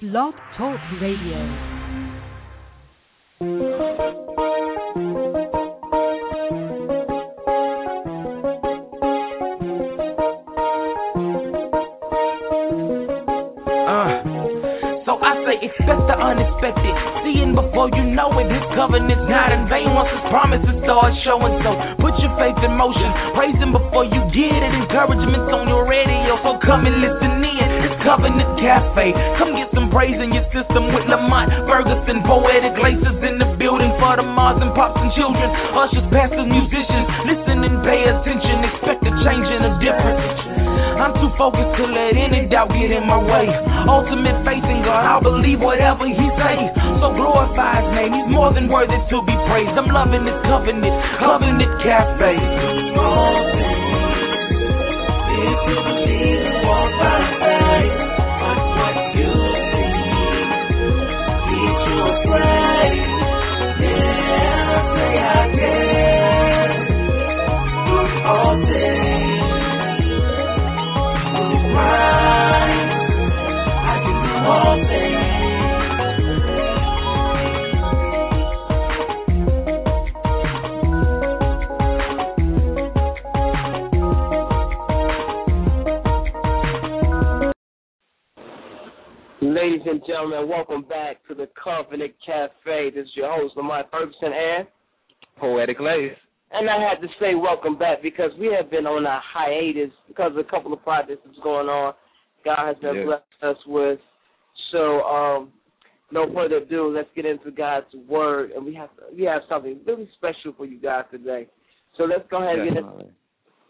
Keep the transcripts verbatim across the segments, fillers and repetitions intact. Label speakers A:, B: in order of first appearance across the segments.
A: Blog Talk Radio.
B: Expect the unexpected, seeing before you know it. His covenant's not in vain once his promises start showing. So put your faith in motion, praise him before you get it. Encouragement's on your radio, so come and listen in. It's Covenant Cafe, come get some praise in your system with Lamont Ferguson. Poetic laces in the building for the moms and pops and children, ushers, pastors, musicians. Listen and pay attention, expect a change and a difference. I'm too focused to let any doubt get in my way. Ultimate faith in God, I'll believe whatever he says. So glorify his name, he's more than worthy to be praised. I'm loving this covenant, Covenant Cafe. If you believe it, walk by faith. Watch what you see. Teach you a praise. Yeah, say I can. Do all things.
C: Ladies and gentlemen, welcome back to the Covenant Cafe. This is your host, Lamont Ferguson, and
D: Poetic Lace.
C: And I had to say welcome back because we have been on a hiatus because of a couple of projects that's going on. God has been
D: yes.
C: blessed us with. So, um, no further ado, let's get into God's Word, and we have we have something really special for you guys today. So let's go ahead
D: definitely.
C: and get into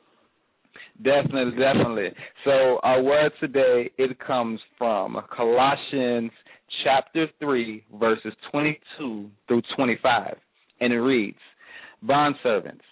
D: Definitely, definitely. So our word today, it comes from Colossians chapter three, verses twenty-two through twenty-five, and it reads, Bondservants,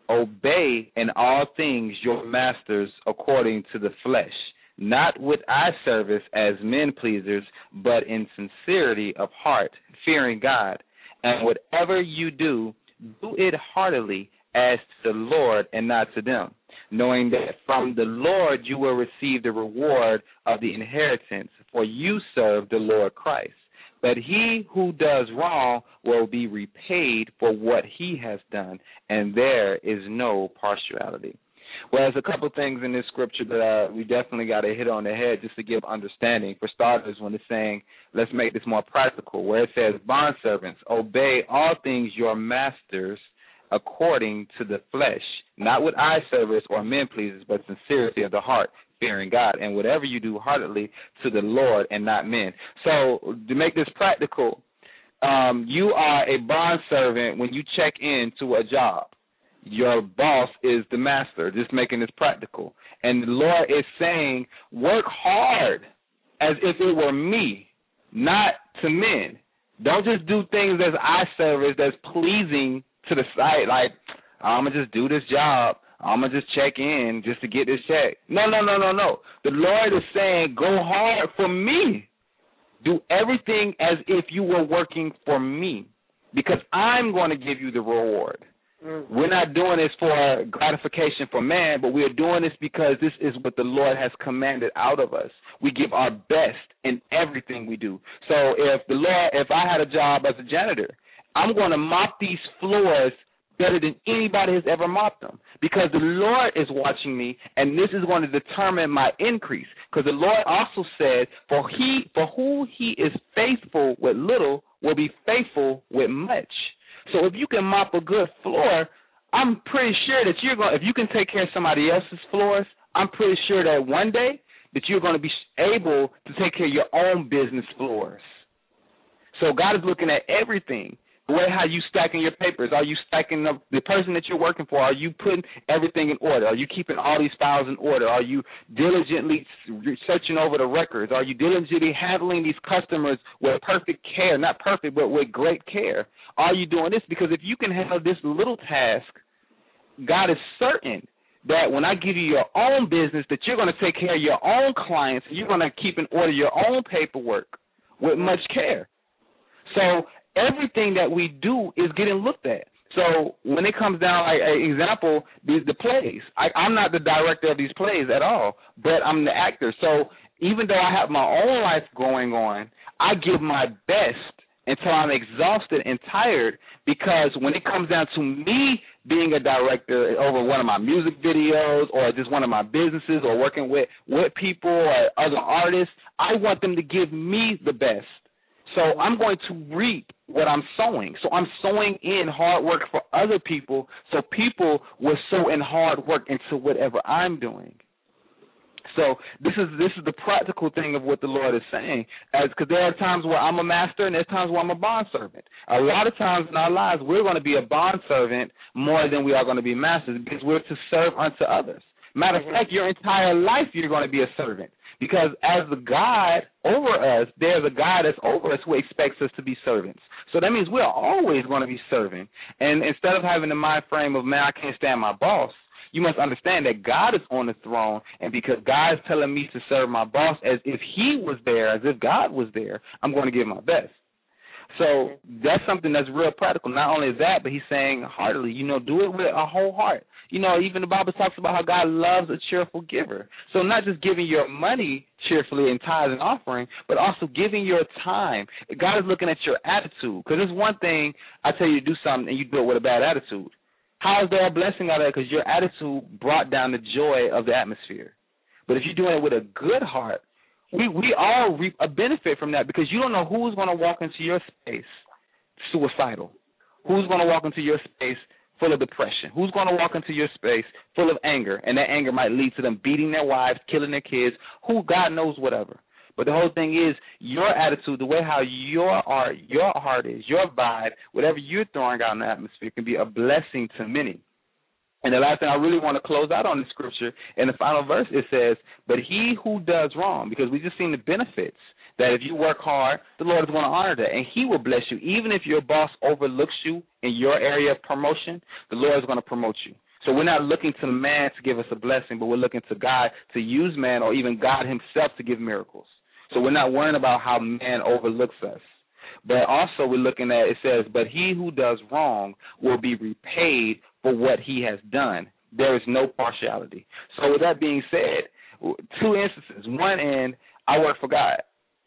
D: obey in all things your masters according to the flesh, not with eye service as men pleasers, but in sincerity of heart, fearing God. And whatever you do, do it heartily as to the Lord and not to them, knowing that from the Lord you will receive the reward of the inheritance, for you serve the Lord Christ. But he who does wrong will be repaid for what he has done, and there is no partiality. Well, there's a couple things in this scripture that uh, we definitely got to hit on the head just to give understanding. For starters, when it's saying, let's make this more practical, where it says, bondservants, obey all things your masters according to the flesh, not with eye service or men pleasers, but sincerity of the heart, fearing God, and whatever you do heartily to the Lord and not men. So to make this practical, um, you are a bondservant when you check into a job. Your boss is the master, just making this practical. And the Lord is saying, work hard as if it were me, not to men. Don't just do things as eye service that's pleasing to the site, like, I'm going to just do this job. I'm going to just check in just to get this check. No, no, no, no, no. The Lord is saying, go hard for me. Do everything as if you were working for me, because I'm going to give you the reward. Mm-hmm. We're not doing this for gratification for man, but we are doing this because this is what the Lord has commanded out of us. We give our best in everything we do. So if the Lord, if I had a job as a janitor, I'm going to mop these floors better than anybody has ever mopped them, because the Lord is watching me, and this is going to determine my increase. Because the Lord also said, for he, for who he is faithful with little will be faithful with much. So if you can mop a good floor, I'm pretty sure that you're going. If you can take care of somebody else's floors, I'm pretty sure that one day that you're going to be able to take care of your own business floors. So God is looking at everything. The way how you stacking your papers, are you stacking up the person that you're working for? Are you putting everything in order? Are you keeping all these files in order? Are you diligently searching over the records? Are you diligently handling these customers with perfect care? Not perfect, but with great care. Are you doing this? Because if you can handle this little task, God is certain that when I give you your own business, that you're going to take care of your own clients, and you're going to keep in order your own paperwork with much care. So everything that we do is getting looked at. So when it comes down, like an example, these the plays. I, I'm not the director of these plays at all, but I'm the actor. So even though I have my own life going on, I give my best until I'm exhausted and tired, because when it comes down to me being a director over one of my music videos or just one of my businesses or working with, with people or other artists, I want them to give me the best. So I'm going to reap what I'm sowing. So I'm sowing in hard work for other people, so people will sow in hard work into whatever I'm doing. So this is this is the practical thing of what the Lord is saying, as because there are times where I'm a master and there's times where I'm a bondservant. A lot of times in our lives, we're going to be a bondservant more than we are going to be masters, because we're to serve unto others. Matter of fact, your entire life you're going to be a servant, because as the God over us, there's a God that's over us who expects us to be servants. So that means we're always going to be serving. And instead of having the mind frame of, man, I can't stand my boss, you must understand that God is on the throne, and because God is telling me to serve my boss as if he was there, as if God was there, I'm going to give my best. So that's something that's real practical. Not only that, but he's saying heartily, you know, do it with a whole heart. You know, even the Bible talks about how God loves a cheerful giver. So not just giving your money cheerfully in tithes and offering, but also giving your time. God is looking at your attitude, because it's one thing I tell you to do something and you do it with a bad attitude. How is there a blessing out of that? Because your attitude brought down the joy of the atmosphere. But if you're doing it with a good heart, we, we all reap a benefit from that, because you don't know who's going to walk into your space suicidal, who's going to walk into your space full of depression, who's going to walk into your space full of anger, and that anger might lead to them beating their wives, killing their kids, who God knows whatever. But the whole thing is your attitude, the way how your art, your heart is, your vibe, whatever you're throwing out in the atmosphere can be a blessing to many. And the last thing I really want to close out on the scripture, in the final verse, it says, but he who does wrong, because we just seen the benefits, that if you work hard, the Lord is going to honor that, and he will bless you. Even if your boss overlooks you in your area of promotion, the Lord is going to promote you. So we're not looking to man to give us a blessing, but we're looking to God to use man, or even God himself to give miracles. So we're not worrying about how man overlooks us. But also we're looking at, it says, but he who does wrong will be repaid for what he has done. There is no partiality. So with that being said, two instances. One end, I work for God.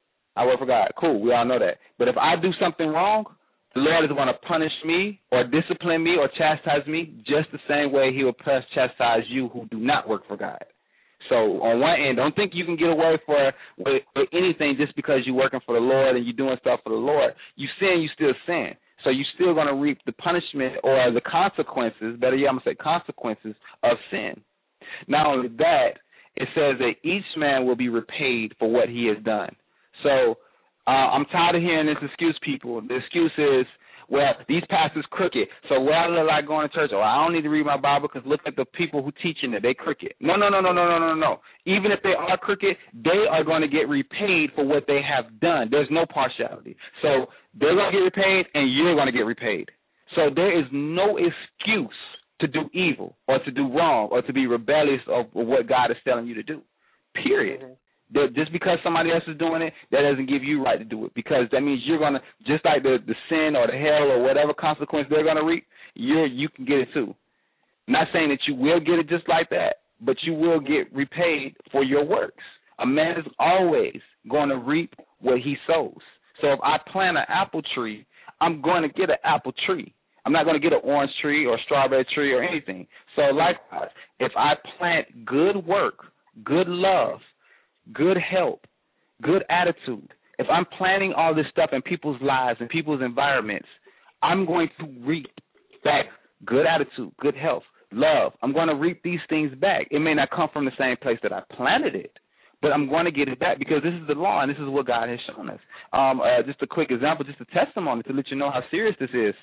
D: I work for God. Cool, we all know that. But if I do something wrong, the Lord is going to punish me or discipline me or chastise me just the same way he will chastise you who do not work for God. So on one end, don't think you can get away for with, with anything just because you're working for the Lord and you're doing stuff for the Lord. You sin, you still sin. So you're still going to reap the punishment or the consequences, better yet, I'm going to say consequences of sin. Not only that, it says that each man will be repaid for what he has done. So uh, I'm tired of hearing this excuse, people. The excuse is, well, these pastors crooked, so what I look like going to church? Oh, I don't need to read my Bible because look at the people who teaching it. They crooked. No, no, no, no, no, no, no, no. Even if they are crooked, they are going to get repaid for what they have done. There's no partiality. So they're going to get repaid, and you're going to get repaid. So there is no excuse to do evil or to do wrong or to be rebellious of what God is telling you to do, period. Mm-hmm. That just because somebody else is doing it, that doesn't give you right to do it, because that means you're going to, just like the, the sin or the hell or whatever consequence they're going to reap, you you can get it too. Not saying that you will get it just like that, but you will get repaid for your works. A man is always going to reap what he sows. So if I plant an apple tree, I'm going to get an apple tree. I'm not going to get an orange tree or a strawberry tree or anything. So likewise, if I plant good work, good love, good help, good attitude, if I'm planting all this stuff in people's lives and people's environments, I'm going to reap back good attitude, good health, love. I'm going to reap these things back. It may not come from the same place that I planted it, but I'm going to get it back, because this is the law and this is what God has shown us. Um, uh, just a quick example, just a testimony to let you know how serious this is.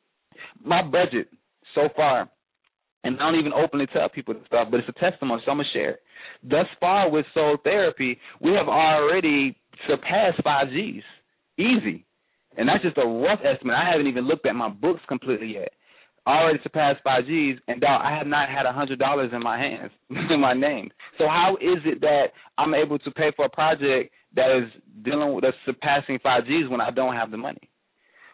D: My budget so far, and I don't even openly tell people this stuff, but it's a testimony, so I'm going to share it. Thus far with Soul Therapy, we have already surpassed five G's. Easy. And that's just a rough estimate. I haven't even looked at my books completely yet. I already surpassed five G's, and I have not had one hundred dollars in my hands, in my name. So how is it that I'm able to pay for a project that is dealing with, that's surpassing five G's when I don't have the money?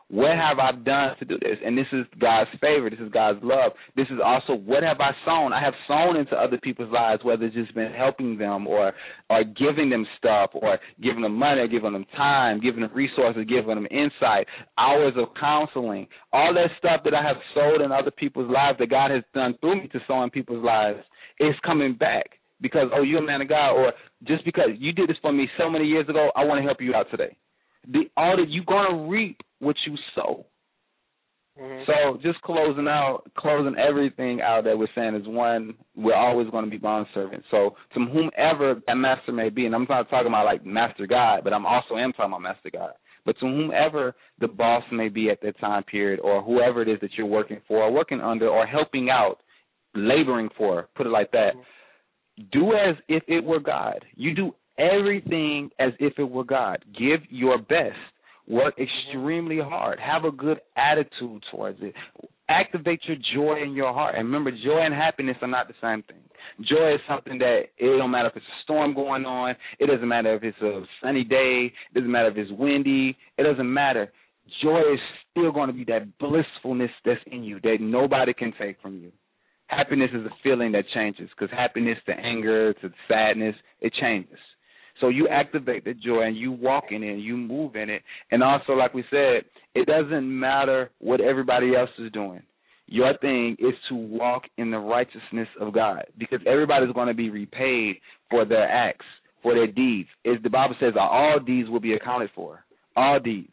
D: What have I done to do this? And this is God's favor. This is God's love. This is also what have I sown? I have sown into other people's lives, whether it's just been helping them or or giving them stuff or giving them money, or giving them time, giving them resources, giving them insight, hours of counseling, all that stuff that I have sowed in other people's lives that God has done through me to sow in people's lives is coming back because, oh, you're a man of God, or just because you did this for me so many years ago, I want to help you out today. The, all that you're going to reap what you sow. Mm-hmm. So just closing out, closing everything out that we're saying is, one, we're always going to be bond servants. So to whomever that master may be, and I'm not talking about like Master God, but I'm also am talking about Master God. But to whomever the boss may be at that time period, or whoever it is that you're working for, or working under, or helping out, laboring for, put it like that, mm-hmm. do as if it were God. You do everything as if it were God. Give your best. Work extremely hard. Have a good attitude towards it. Activate your joy in your heart. And remember, joy and happiness are not the same thing. Joy is something that it don't matter if it's a storm going on. It doesn't matter if it's a sunny day. It doesn't matter if it's windy. It doesn't matter. Joy is still going to be that blissfulness that's in you that nobody can take from you. Happiness is a feeling that changes, because happiness to anger to sadness, it changes. So you activate the joy and you walk in it and you move in it. And also, like we said, it doesn't matter what everybody else is doing. Your thing is to walk in the righteousness of God, because everybody's going to be repaid for their acts, for their deeds. As the Bible says, all deeds will be accounted for, all deeds.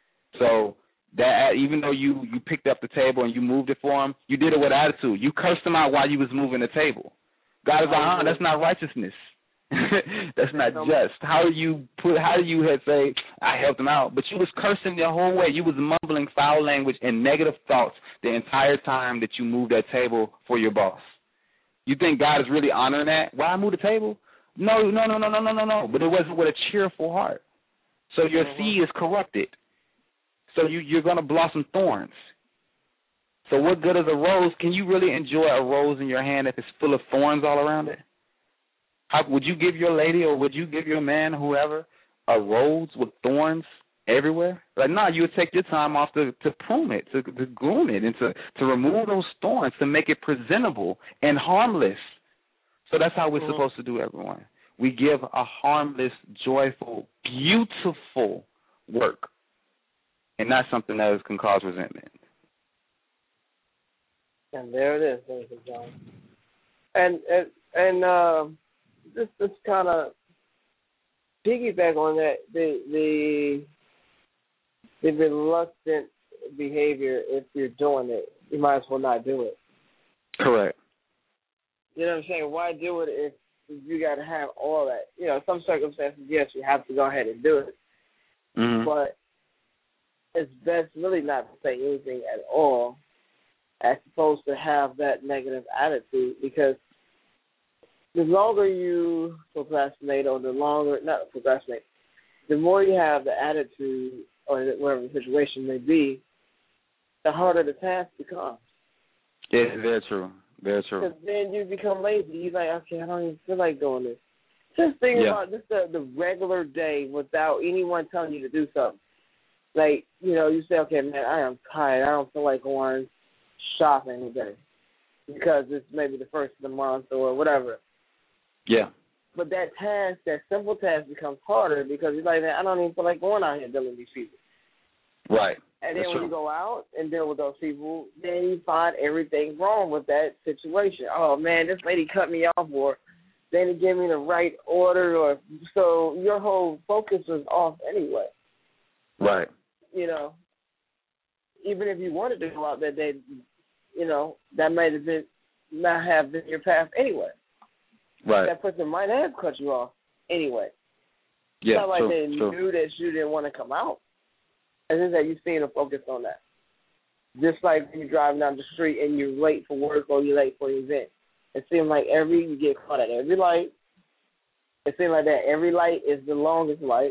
D: So that even though you, you picked up the table and you moved it for them, you did it with attitude. You cursed them out while you was moving the table. God is like, oh, that's not righteousness. That's not just. How do you put? How do you say I helped them out? But you was cursing the whole way. You was mumbling foul language and negative thoughts the entire time that you moved that table for your boss. You think God is really honoring that? Why I moved the table? No, no, no, no, no, no, no, no. But it wasn't with a cheerful heart. So your mm-hmm. seed is corrupted. So you, you're going to blossom thorns. So what good is a rose? Can you really enjoy a rose in your hand if it's full of thorns all around it? How, would you give your lady or would you give your man, whoever, a rose with thorns everywhere? Like, no, you would take your time off to, to prune it, to, to groom it, and to, to remove those thorns to make it presentable and harmless. So that's how we're mm-hmm. supposed to do, everyone. We give a harmless, joyful, beautiful work, and not something that is, can cause resentment.
C: And there it is, ladies and gentlemen. And, and, and uh, Just, just kind of piggyback on that, the the the reluctant behavior. If you're doing it, you might as well not do it.
D: Correct.
C: You know what I'm saying? Why do it if you got to have all that? You know, some circumstances, yes, you have to go ahead and do it. Mm-hmm. But it's best really not to say anything at all, as opposed to have that negative attitude, because the longer you procrastinate, or the longer, not procrastinate, the more you have the attitude, or whatever the situation may be, the harder the task becomes.
D: Yeah, very true. Very true.
C: Because then you become lazy. You're like, okay, I don't even feel like doing this. Just think yeah. about just the, the regular day without anyone telling you to do something. Like, you know, you say, okay, man, I am tired. I don't feel like going shopping today because it's maybe the first of the month or whatever.
D: Yeah.
C: But that task, that simple task becomes harder because you're like, man, I don't even feel like going out here dealing with these people.
D: Right.
C: And then
D: That's
C: when
D: true.
C: you go out and deal with those people, then you find everything wrong with that situation. Oh, man, this lady cut me off, or they didn't give me the right order, or so your whole focus was off anyway.
D: Right.
C: You know, even if you wanted to go out that day, you know, that might have been not have been your path anyway.
D: Right.
C: That person might have cut you off anyway.
D: Yeah,
C: it's not like
D: true,
C: they
D: true.
C: knew that you didn't want to come out. It's just that you seem to focus on that. Just like when you're driving down the street and you're late for work or you're late for an event. It seems like every you get caught at every light. It seems like that every light is the longest light.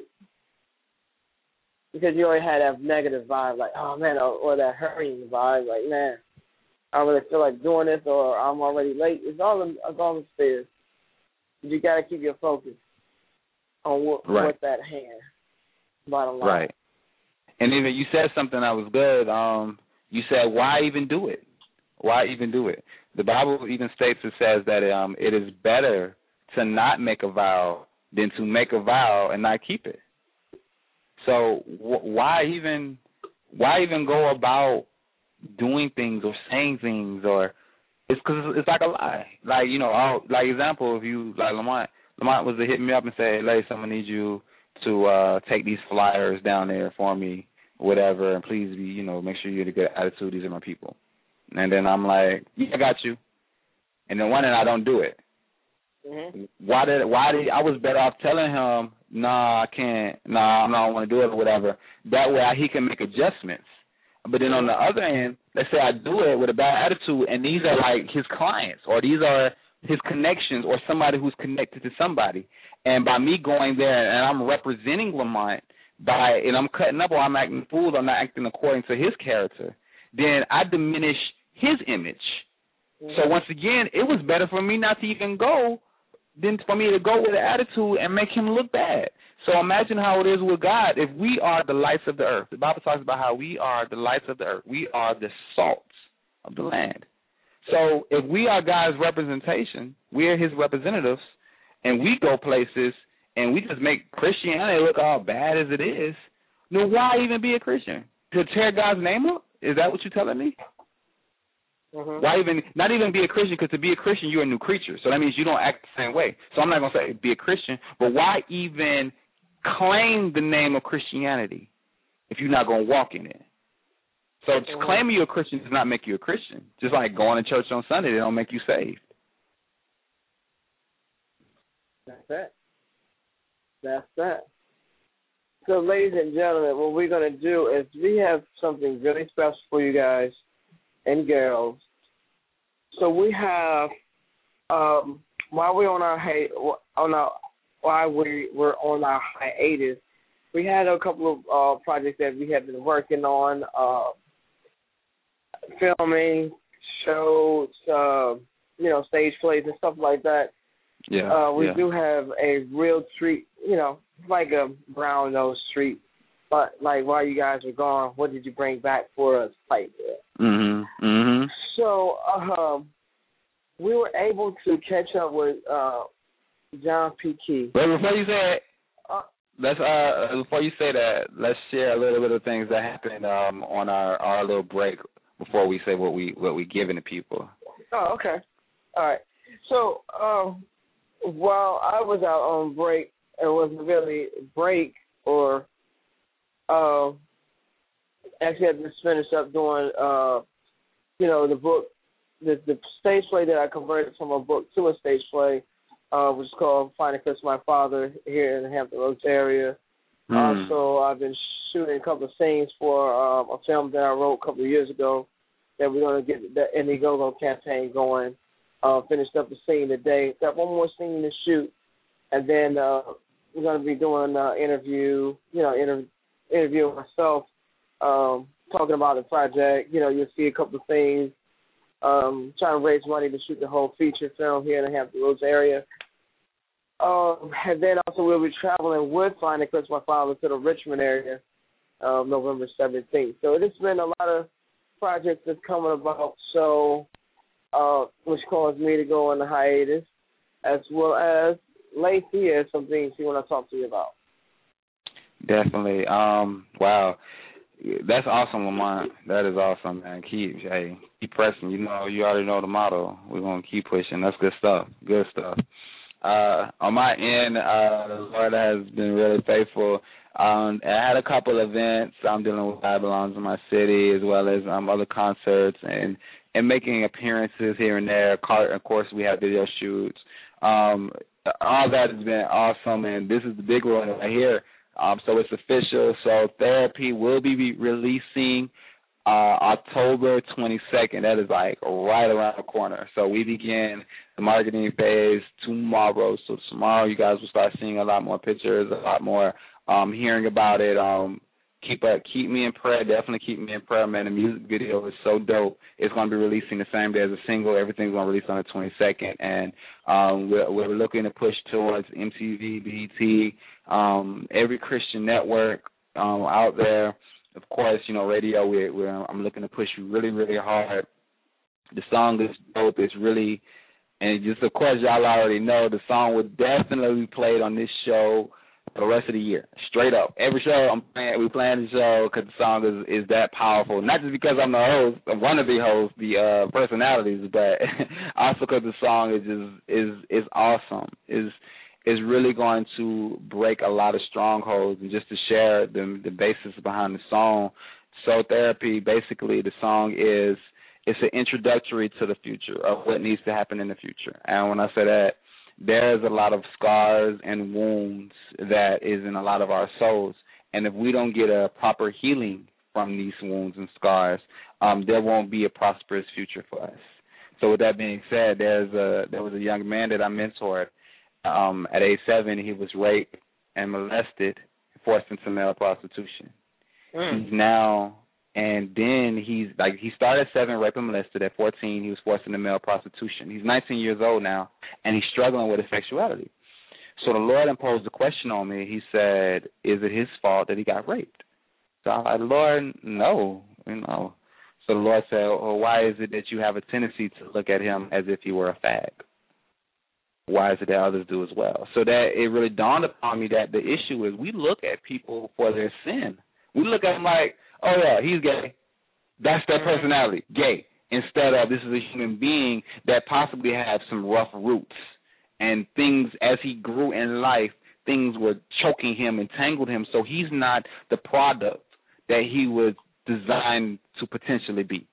C: Because you already had that negative vibe, like, oh, man, or, or that hurrying vibe, like, man, I don't really feel like doing this, or I'm already late. It's all in, it's all in spares. You got to keep your focus on what,
D: right.
C: what's at hand, bottom line.
D: Right. And even you said something that was good. Um, you said, why even do it? Why even do it? The Bible even states, it says that um, it is better to not make a vow than to make a vow and not keep it. So wh- why even why even go about doing things or saying things, or it's because it's like a lie. Like, you know, I'll, like example, if you like Lamont, Lamont was to hit me up and say, "Hey, someone needs you to uh, take these flyers down there for me, whatever, and please be, you know, make sure you get a good attitude. These are my people." And then I'm like, "Yeah, I got you." And then one, and I don't do it. Mm-hmm. Why did why did I was better off telling him, "Nah, I can't. Nah, I don't want to do it," or whatever. That way, I, he can make adjustments. But then on the other end, let's say I do it with a bad attitude, and these are like his clients, or these are his connections, or somebody who's connected to somebody. And by me going there and I'm representing Lamont, by and I'm cutting up, or I'm acting a fool, I'm not acting according to his character, then I diminish his image. Mm-hmm. So once again, it was better for me not to even go than for me to go with an attitude and make him look bad. So imagine how it is with God. If we are the lights of the earth, the Bible talks about how we are the lights of the earth. We are the salt of the land. So if we are God's representation, we are his representatives, and we go places and we just make Christianity look all bad as it is, then why even be a Christian? To tear God's name up? Is that what you're telling me? Mm-hmm. Why even, not even be a Christian, because to be a Christian, you're a new creature. So that means you don't act the same way. So I'm not going to say be a Christian, but why even claim the name of Christianity if you're not going to walk in it? So mm-hmm. claiming you're a Christian does not make you a Christian. Just like going to church on Sunday, they don't make you saved.
C: That's that. That's that. So, ladies and gentlemen, what we're going to do is we have something really special for you guys and girls. So we have, um, while we're on our hi- on our while we we're on our hiatus, we had a couple of uh, projects that we have been working on, uh, filming, shows, uh, you know, stage plays and stuff like that.
D: Yeah,
C: uh, we
D: yeah.
C: do have a real treat, you know, like a brown nose treat. But like while you guys were gone, what did you bring back for us? Like that.
D: Mhm. Mhm.
C: So um, we were able to catch up with uh, John P. Key.
D: But before you say it,
C: uh,
D: let's uh before you say that, let's share a little bit of things that happened um on our, our little break before we say what we what we giving to people.
C: Oh, okay. All right. So um, while I was out on break, it wasn't really a break or. Uh, actually, I just finished up doing, uh, you know, the book, the, the stage play that I converted from a book to a stage play, uh, which is called Finding Chris My Father here in the Hampton Roads area. Mm. Also, I've been shooting a couple of scenes for um, a film that I wrote a couple of years ago that we're going to get the Indiegogo campaign going. Uh, finished up the scene today. Got one more scene to shoot, and then uh, we're going to be doing an interview, you know, interview. interviewing myself, um, talking about the project. You know, you'll see a couple of things. Um, trying to raise money to shoot the whole feature film here in the Hampton Roads area. Um, and then also we'll be traveling with Finding Chris My Father to the Richmond area, um, November seventeenth. So it's been a lot of projects that's coming about, so uh, which caused me to go on the hiatus, as well as Lacey has some things she want to talk to you about.
D: Definitely. Um, wow. That's awesome, Lamont. That is awesome, man. Keep, hey, keep pressing. You know, you already know the motto. We're going to keep pushing. That's good stuff. Good stuff. Uh, on my end, uh, the Lord has been really faithful. Um, I had a couple events. I'm dealing with Babylons in my city, as well as um, other concerts and, and making appearances here and there. Of course, we have video shoots. Um, all that has been awesome, and this is the big one right here. Um, so it's official. So Therapy will be releasing uh, October twenty-second. That is like right around the corner. So we begin the marketing phase tomorrow. So tomorrow you guys will start seeing a lot more pictures, a lot more um, hearing about it. Um, keep uh, keep me in prayer. Definitely keep me in prayer, man. The music video is so dope. It's going to be releasing the same day as a single. Everything's going to release on the twenty-second. And um, we're, we're looking to push towards M T V, B E T, um, every Christian network um, out there. of course, you know, radio, we're, we're, I'm looking to push you really, really hard. The song is dope. It's really, and just, of course, y'all already know the song will definitely be played on this show for the rest of the year, straight up. Every show I'm playing, we playing the show because the song is, is that powerful. Not just because I'm the host, I'm one of the hosts, the uh, personalities, but also because the song is just is is awesome. Is is really going to break a lot of strongholds. And just to share the the basis behind the song, Soul Therapy. Basically, the song is it's an introductory to the future of what needs to happen in the future. And when I say that, there's a lot of scars and wounds that is in a lot of our souls. And if we don't get a proper healing from these wounds and scars, um, there won't be a prosperous future for us. So with that being said, there's a there was a young man that I mentored. Um, at age seven, he was raped and molested, forced into male prostitution. Mm. He's now... And then he's like he started at seven, raped and molested. At fourteen, he was forced into male prostitution. He's nineteen years old now, and he's struggling with his sexuality. So the Lord imposed a question on me. He said, "Is it his fault that he got raped?" So I said, "Lord, no, you know." So the Lord said, "Well, why is it that you have a tendency to look at him as if he were a fag? Why is it that others do as well?" So that it really dawned upon me that the issue is we look at people for their sin. We look at them like, oh, yeah, he's gay. That's their personality, gay. Instead of this is a human being that possibly had some rough roots. And things, as he grew in life, things were choking him, entangled him. So he's not the product that he was designed to potentially be.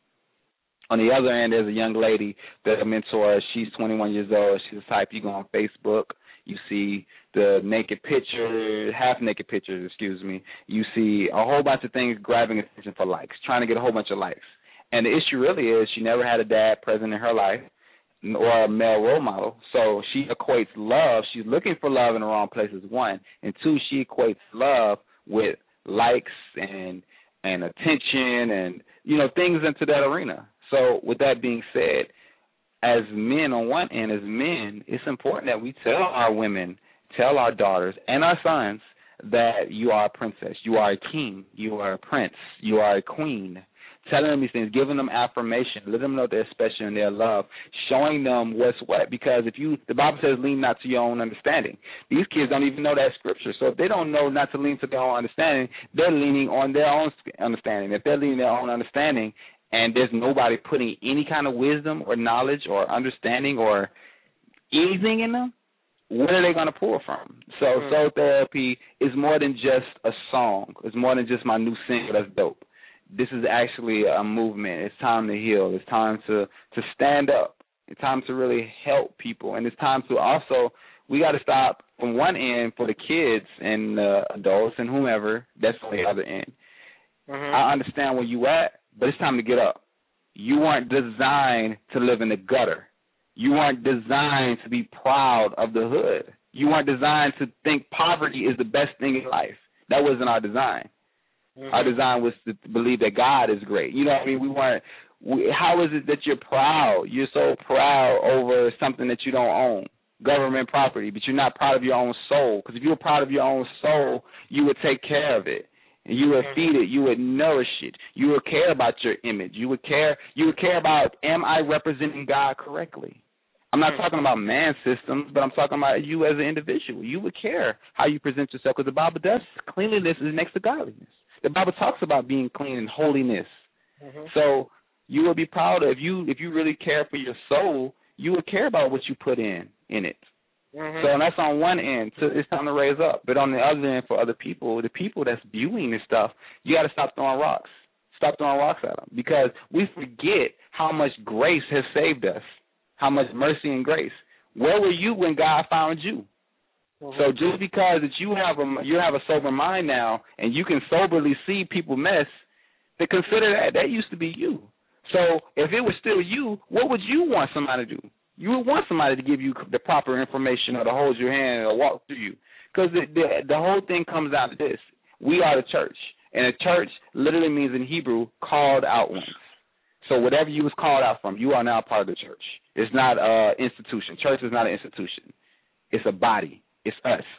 D: On the other end, there's a young lady that I mentor. She's twenty-one years old. She's the type you go on Facebook. You see the naked picture, half-naked pictures, excuse me. You see a whole bunch of things grabbing attention for likes, trying to get a whole bunch of likes. And the issue really is she never had a dad present in her life or a male role model. So she equates love. She's looking for love in the wrong places, one. And two, she equates love with likes and and attention and, you know, things into that arena. So with that being said, as men on one end, as men, it's important that we tell our women, tell our daughters and our sons that you are a princess, you are a king, you are a prince, you are a queen. Telling them these things, giving them affirmation, letting them know they're special and they're loved, showing them what's what. Because if you, the Bible says, lean not to your own understanding. These kids don't even know that scripture. So if they don't know not to lean to their own understanding, they're leaning on their own understanding. If they're leaning their own understanding, and there's nobody putting any kind of wisdom or knowledge or understanding or anything in them, where are they going to pull from? So mm. Soul Therapy is more than just a song. It's more than just my new single that's dope. This is actually a movement. It's time to heal. It's time to, to stand up. It's time to really help people. And it's time to also, we got to stop from one end for the kids and uh, adults and whomever that's on the other end. Mm-hmm. I understand where you at, but it's time to get up. You weren't designed to live in the gutter. You weren't designed to be proud of the hood. You weren't designed to think poverty is the best thing in life. That wasn't our design. Mm-hmm. Our design was to believe that God is great. You know what I mean? We weren't. We, how is it that you're proud? You're so proud over something that you don't own, government property, but you're not proud of your own soul. Because if you were proud of your own soul, you would take care of it. You would feed it. You would nourish it. You would care about your image. You would care. You would care about, am I representing God correctly? I'm not talking about man systems, but I'm talking about you as an individual. You would care how you present yourself, because the Bible does. Cleanliness is next to godliness. The Bible talks about being clean and holiness. Mm-hmm. So you would be proud of, if you if you really care for your soul, you would care about what you put in in it. Mm-hmm. So that's on one end. So it's time to raise up. But on the other end, for other people, the people that's viewing this stuff, you got to stop throwing rocks. Stop throwing rocks at them, because we forget how much grace has saved us, how much mercy and grace. Where were you when God found you? Mm-hmm. So just because that you have a you have a sober mind now and you can soberly see people mess, to consider that that used to be you. So if it was still you, what would you want somebody to do? You would want somebody to give you the proper information or to hold your hand or walk through you. Because the, the, the whole thing comes down to this. We are the church. And a church literally means in Hebrew, called out ones. So whatever you was called out from, you are now part of the church. It's not an institution. Church is not an institution. It's a body. It's us.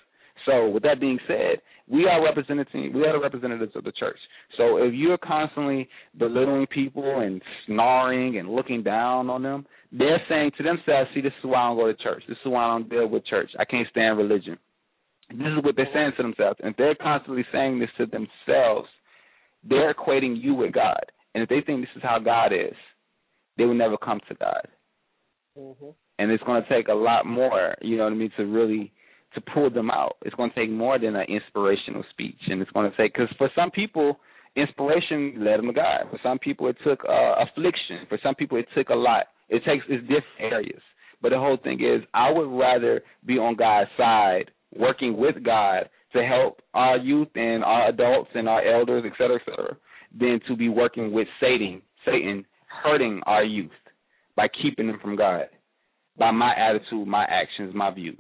D: So with that being said, we are representing we are the representatives of the church. So if you're constantly belittling people and snarling and looking down on them, they're saying to themselves, see, this is why I don't go to church. This is why I don't deal with church. I can't stand religion. This is what they're saying to themselves. And if they're constantly saying this to themselves, they're equating you with God. And if they think this is how God is, they will never come to God. Mm-hmm. And it's going to take a lot more, you know what I mean, to really to pull them out. It's going to take more than an inspirational speech. And it's going to take, because for some people, inspiration led them to God. For some people, it took uh, affliction. For some people, it took a lot. It takes, it's different areas. But the whole thing is, I would rather be on God's side, working with God to help our youth and our adults and our elders, et cetera, et cetera, than to be working with Satan, Satan hurting our youth by keeping them from God, by my attitude, my actions, my views.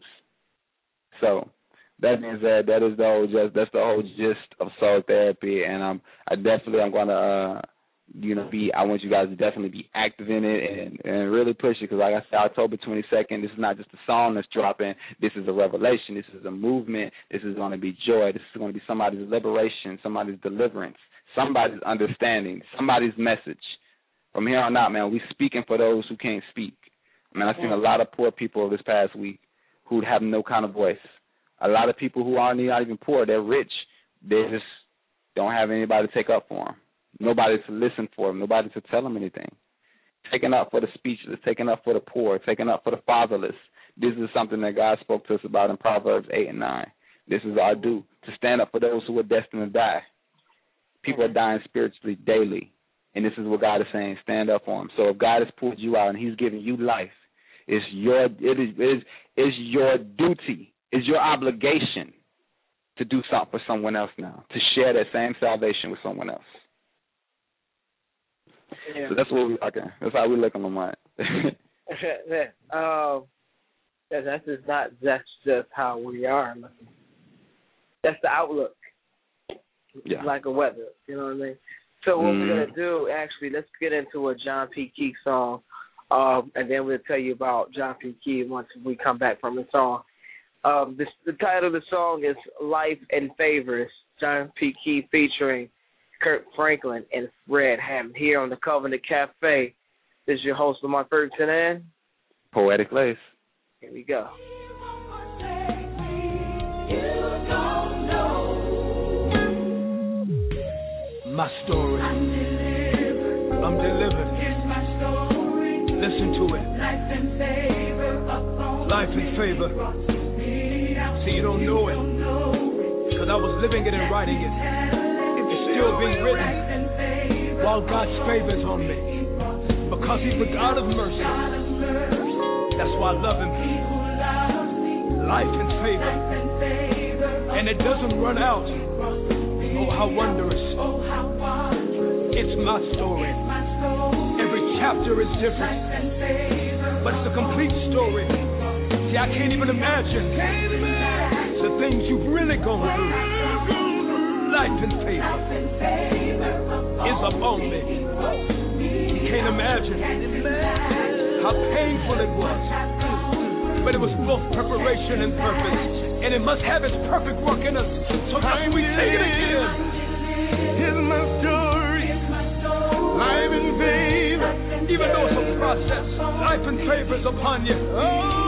D: So that means that that is the whole just that's the whole gist of soul therapy, and I'm I definitely I'm gonna uh, you know be I want you guys to definitely be active in it and, and really push it, because like I said, October twenty-second, this is not just a song that's dropping. This is a revelation. This is a movement. This is going to be joy. This is going to be somebody's liberation, somebody's deliverance, somebody's understanding, somebody's message. From here on out, man, we speaking for those who can't speak. I mean, I've seen a lot of poor people this past week who have no kind of voice. A lot of people who aren't not even poor, they're rich. They just don't have anybody to take up for them, nobody to listen for them, nobody to tell them anything. Taking up for the speechless, taking up for the poor, taking up for the fatherless. This is something that God spoke to us about in Proverbs eight and nine. This is our due, to stand up for those who are destined to die. People are dying spiritually daily. And this is what God is saying, stand up for him. So if God has pulled you out and he's giving you life, it's your, it is, it is, it's your duty, it's your obligation to do something for someone else now, to share that same salvation with someone else. Yeah. So that's what we okay. That's how we look on the mind.
C: um, that's just not that's just how we are. That's the outlook.
D: Yeah.
C: Like a weather, you know what I mean? So what mm. we're going to do, actually, let's get into a John P. Key song, um, and then we'll tell you about John P. Key once we come back from the song. Um, this, the title of the song is Life and Favors, John P. Key featuring Kirk Franklin and Fred Hammond here on the Covenant Cafe. This is your host, Lamont Ferguson, and
D: Poetic Lace.
C: Here we go.
E: My story. I'm delivered. I'm delivered. Here's my story. Listen to it. Life and favor upon Life and favor. See, you don't know it. Because I was living it and writing it. It's still being written while God's favor's on me. Because he's the God of mercy. That's why I love him. Life and favor. And it doesn't run out. Oh, how wondrous. It's my story. Every chapter is different, but it's a complete story. See, I can't even imagine the things you've really gone through. Life and favor is upon me. You can't imagine how painful it was, but it was both preparation and purpose, and it must have its perfect work in us. So can we take it again? Here's my story. Life and favor, even though it's a process, life and favor is upon you. Oh,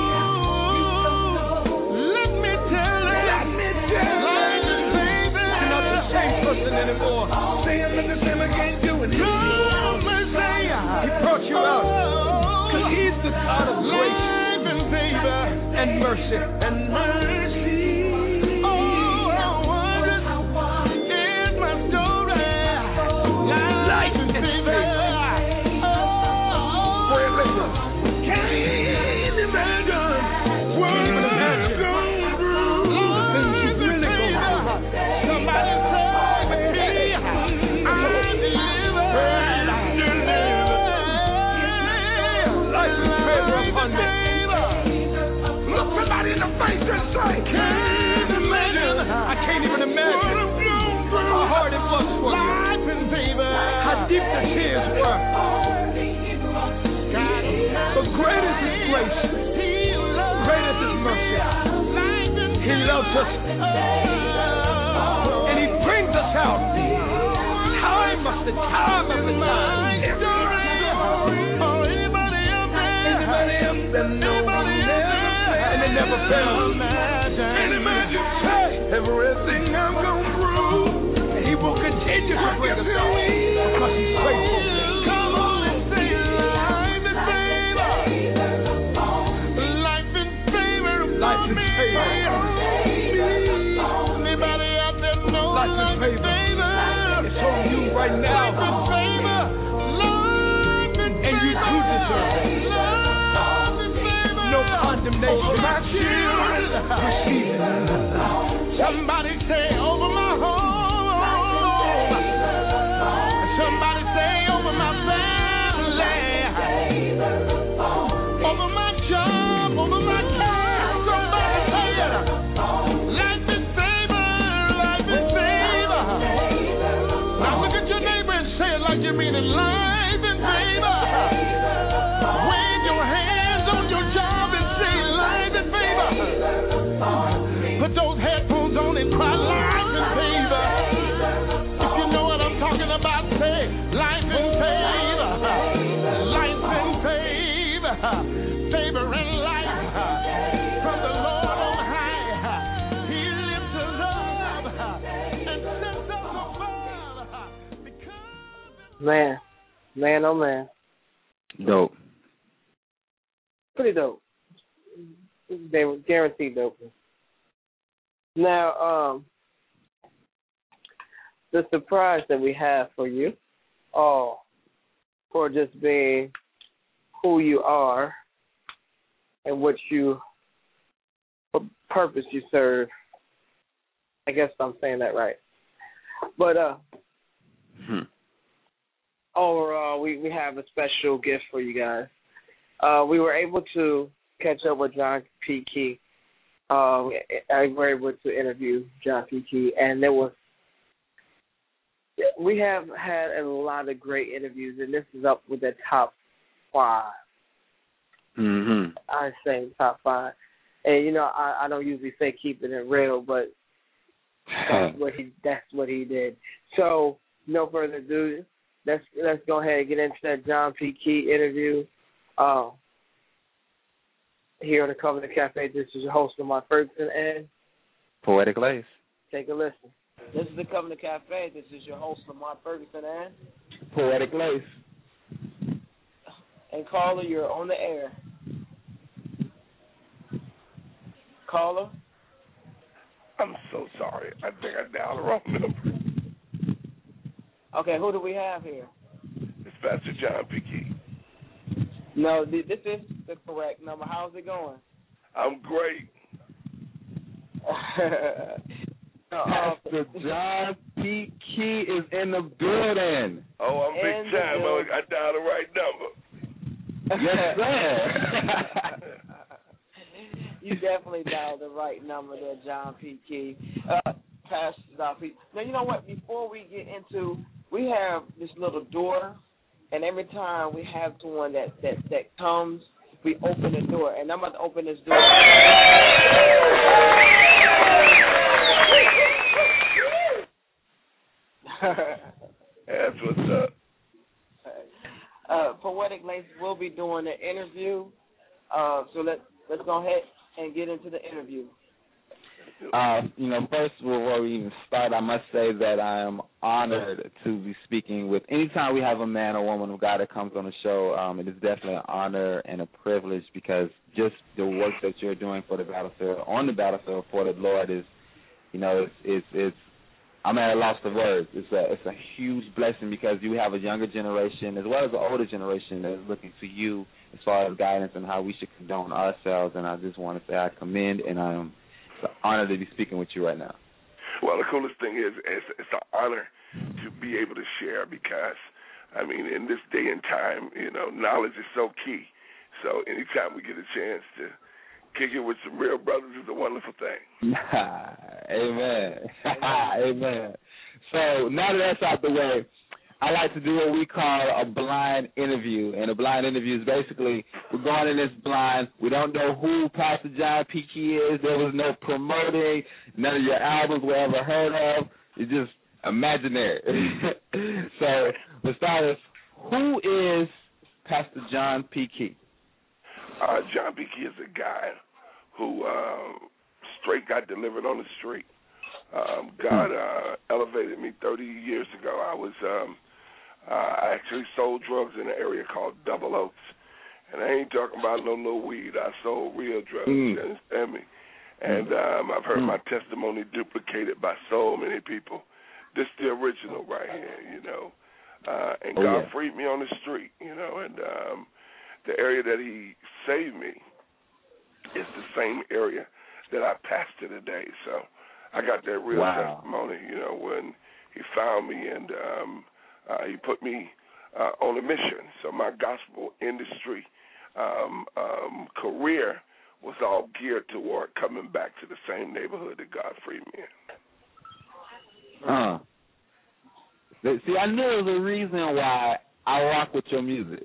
E: let me tell you, let me tell you, life and favor. You're not the same person anymore. Say I'm in the same, I can't do it. No, Messiah, he brought you out, because he's the God of grace, life and favor, and mercy, and mercy. Oh, how wonderful is my story. Life and favor. I can't even imagine how hard it was for you, how deep the tears were. But great is his grace, great is his mercy. He loves helps us. And he brings us out. Time after time after time. And it never fails. Everything I'm going through, and he will continue to bring us out because he's faithful. Come on and say life in favor. Life in favor. Life in favor. Anybody out there know life in favor? It's on you right now. Life in favor. Life in favor. And you do deserve it. No condemnation. My children, receive it. Somebody say over my home. Somebody say over my family. Over my job, over my car. Somebody say it. Life in favor, life in favor. Now look at your neighbor and say it like you mean it. Life in favor. Wave your hands on your job and say life in favor. Put those headphones on and cry life in favor. If you know what I'm talking about, say life in favor. Life in favor. Favor and life from the Lord on high. He lifts us up and sets us above. Because
C: Man, man, oh man.
D: Dope.
C: Pretty dope. They were guaranteed dope. Now, um, the surprise that we have for you, all for just being who you are and what you, what purpose you serve. I guess I'm saying that right. But uh,
D: Hmm.
C: overall, we, we have a special gift for you guys. Uh, we were able to catch up with John P. Key. Um, I were able to interview John P. Key, and there was we have had a lot of great interviews, and this is up with the top five.
D: Mm-hmm.
C: I say top five, and you know I, I don't usually say keeping it real, but that's what he that's what he did. So no further ado, let's let's go ahead and get into that John P. Key interview. Uh, here on the Covenant Cafe, this is your host, Lamar Ferguson, and
D: Poetic Lace.
C: Take a listen. This is the Covenant Cafe. This is your host, Lamar Ferguson, and
D: Poetic Lace.
C: And caller, you're on the air. Caller?
F: I'm so sorry. I think I dialed the wrong number.
C: Okay, who do we have here?
F: It's Pastor John P. Key.
C: No, this is the correct number. How's it going?
F: I'm great.
D: Pastor John P. Key is in the building.
F: Oh, I'm
C: In
F: big
C: the
F: time.
C: building.
F: I dialed the right number.
D: Yes, sir.
C: You definitely dialed the right number there, John P. Key. Uh, Pastor John P. Now, you know what? Before we get into, we have this little door, and every time we have someone that, that, that comes, we open the door. And I'm about to open this door.
F: That's what's up.
C: Uh, Poetic Lace will be doing an interview, uh, so let, let's go ahead and get into the interview.
D: Uh, you know, first before we even start, I must say that I am honored to be speaking with. Anytime we have a man or woman of God that comes on the show, um, it is definitely an honor and a privilege because just the work that you're doing for the battlefield, on the battlefield for the Lord is, you know, it's it's, it's I'm at a loss of words. It's a it's a huge blessing because you have a younger generation as well as an older generation that is looking to you as far as guidance and how we should condone ourselves. And I just want to say I commend and I am. It's an honor to be speaking with you right now.
F: Well, the coolest thing is it's, it's an honor to be able to share because, I mean, in this day and time, you know, knowledge is so key. So anytime we get a chance to kick it with some real brothers is a wonderful thing.
D: Amen. Amen. So now that that's out the way, I like to do what we call a blind interview. And a blind interview is basically we're going in this blind. We don't know who Pastor John P. Key is. There was no promoting. None of your albums were ever heard of. It's just imaginary. So, for starters, who is Pastor John P. Key?
F: Uh, John P. Key is a guy who uh, straight got delivered on the street. Um, God uh, elevated me thirty years ago. I was um, uh, I actually sold drugs in an area called Double Oaks, and I ain't talking about no little weed. I sold real drugs. Mm. You understand me? And um, I've heard mm. my testimony duplicated by so many people. This is the original right here, you know. Uh, and
D: oh,
F: God
D: yeah.
F: freed me on the street, you know, and um, the area that He saved me is the same area that I pastor today. So I got that real
D: wow.
F: testimony, you know, when He found me and um, uh, He put me uh, on a mission. So my gospel industry um, um, career was all geared toward coming back to the same neighborhood that God freed me in.
D: Uh. See, I knew there was a reason why I rock with your music.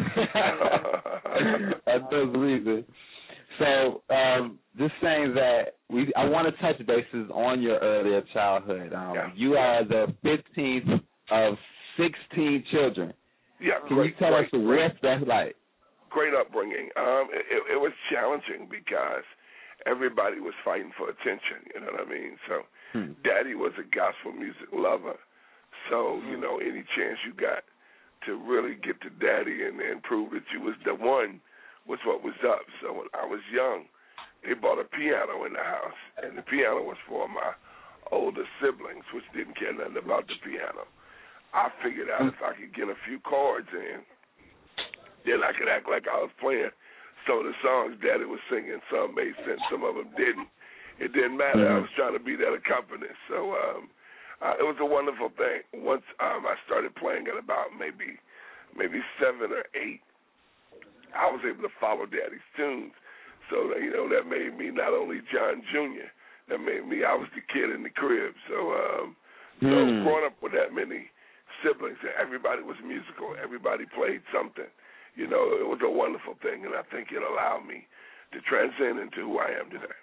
D: That's the reason. So, um, just saying that we, I want to touch bases on your earlier childhood. Um, yeah. You are the fifteenth of sixteen children.
F: Yeah,
D: Can
F: great,
D: you tell
F: great,
D: us what that's like?
F: Great upbringing. Um, it, it was challenging because everybody was fighting for attention. You know what I mean? So, hmm. Daddy was a gospel music lover. So, you know, any chance you got to really get to Daddy and, and prove that you was the one was what was up. So when I was young, they bought a piano in the house, and the piano was for my older siblings, which didn't care nothing about the piano. I figured out if I could get a few chords in, then I could act like I was playing some of the songs Daddy was singing. Some made sense, some of them didn't. It didn't matter. Mm-hmm. I was trying to be that accompanist. So um, uh, it was a wonderful thing. Once um, I started playing at about maybe maybe seven or eight, I was able to follow Daddy's tunes. So, you know, that made me not only John Junior, that made me, I was the kid in the crib. So, um, mm. so growing up with that many siblings, everybody was musical. Everybody played something. You know, it was a wonderful thing, and I think it allowed me to transcend into who I am today.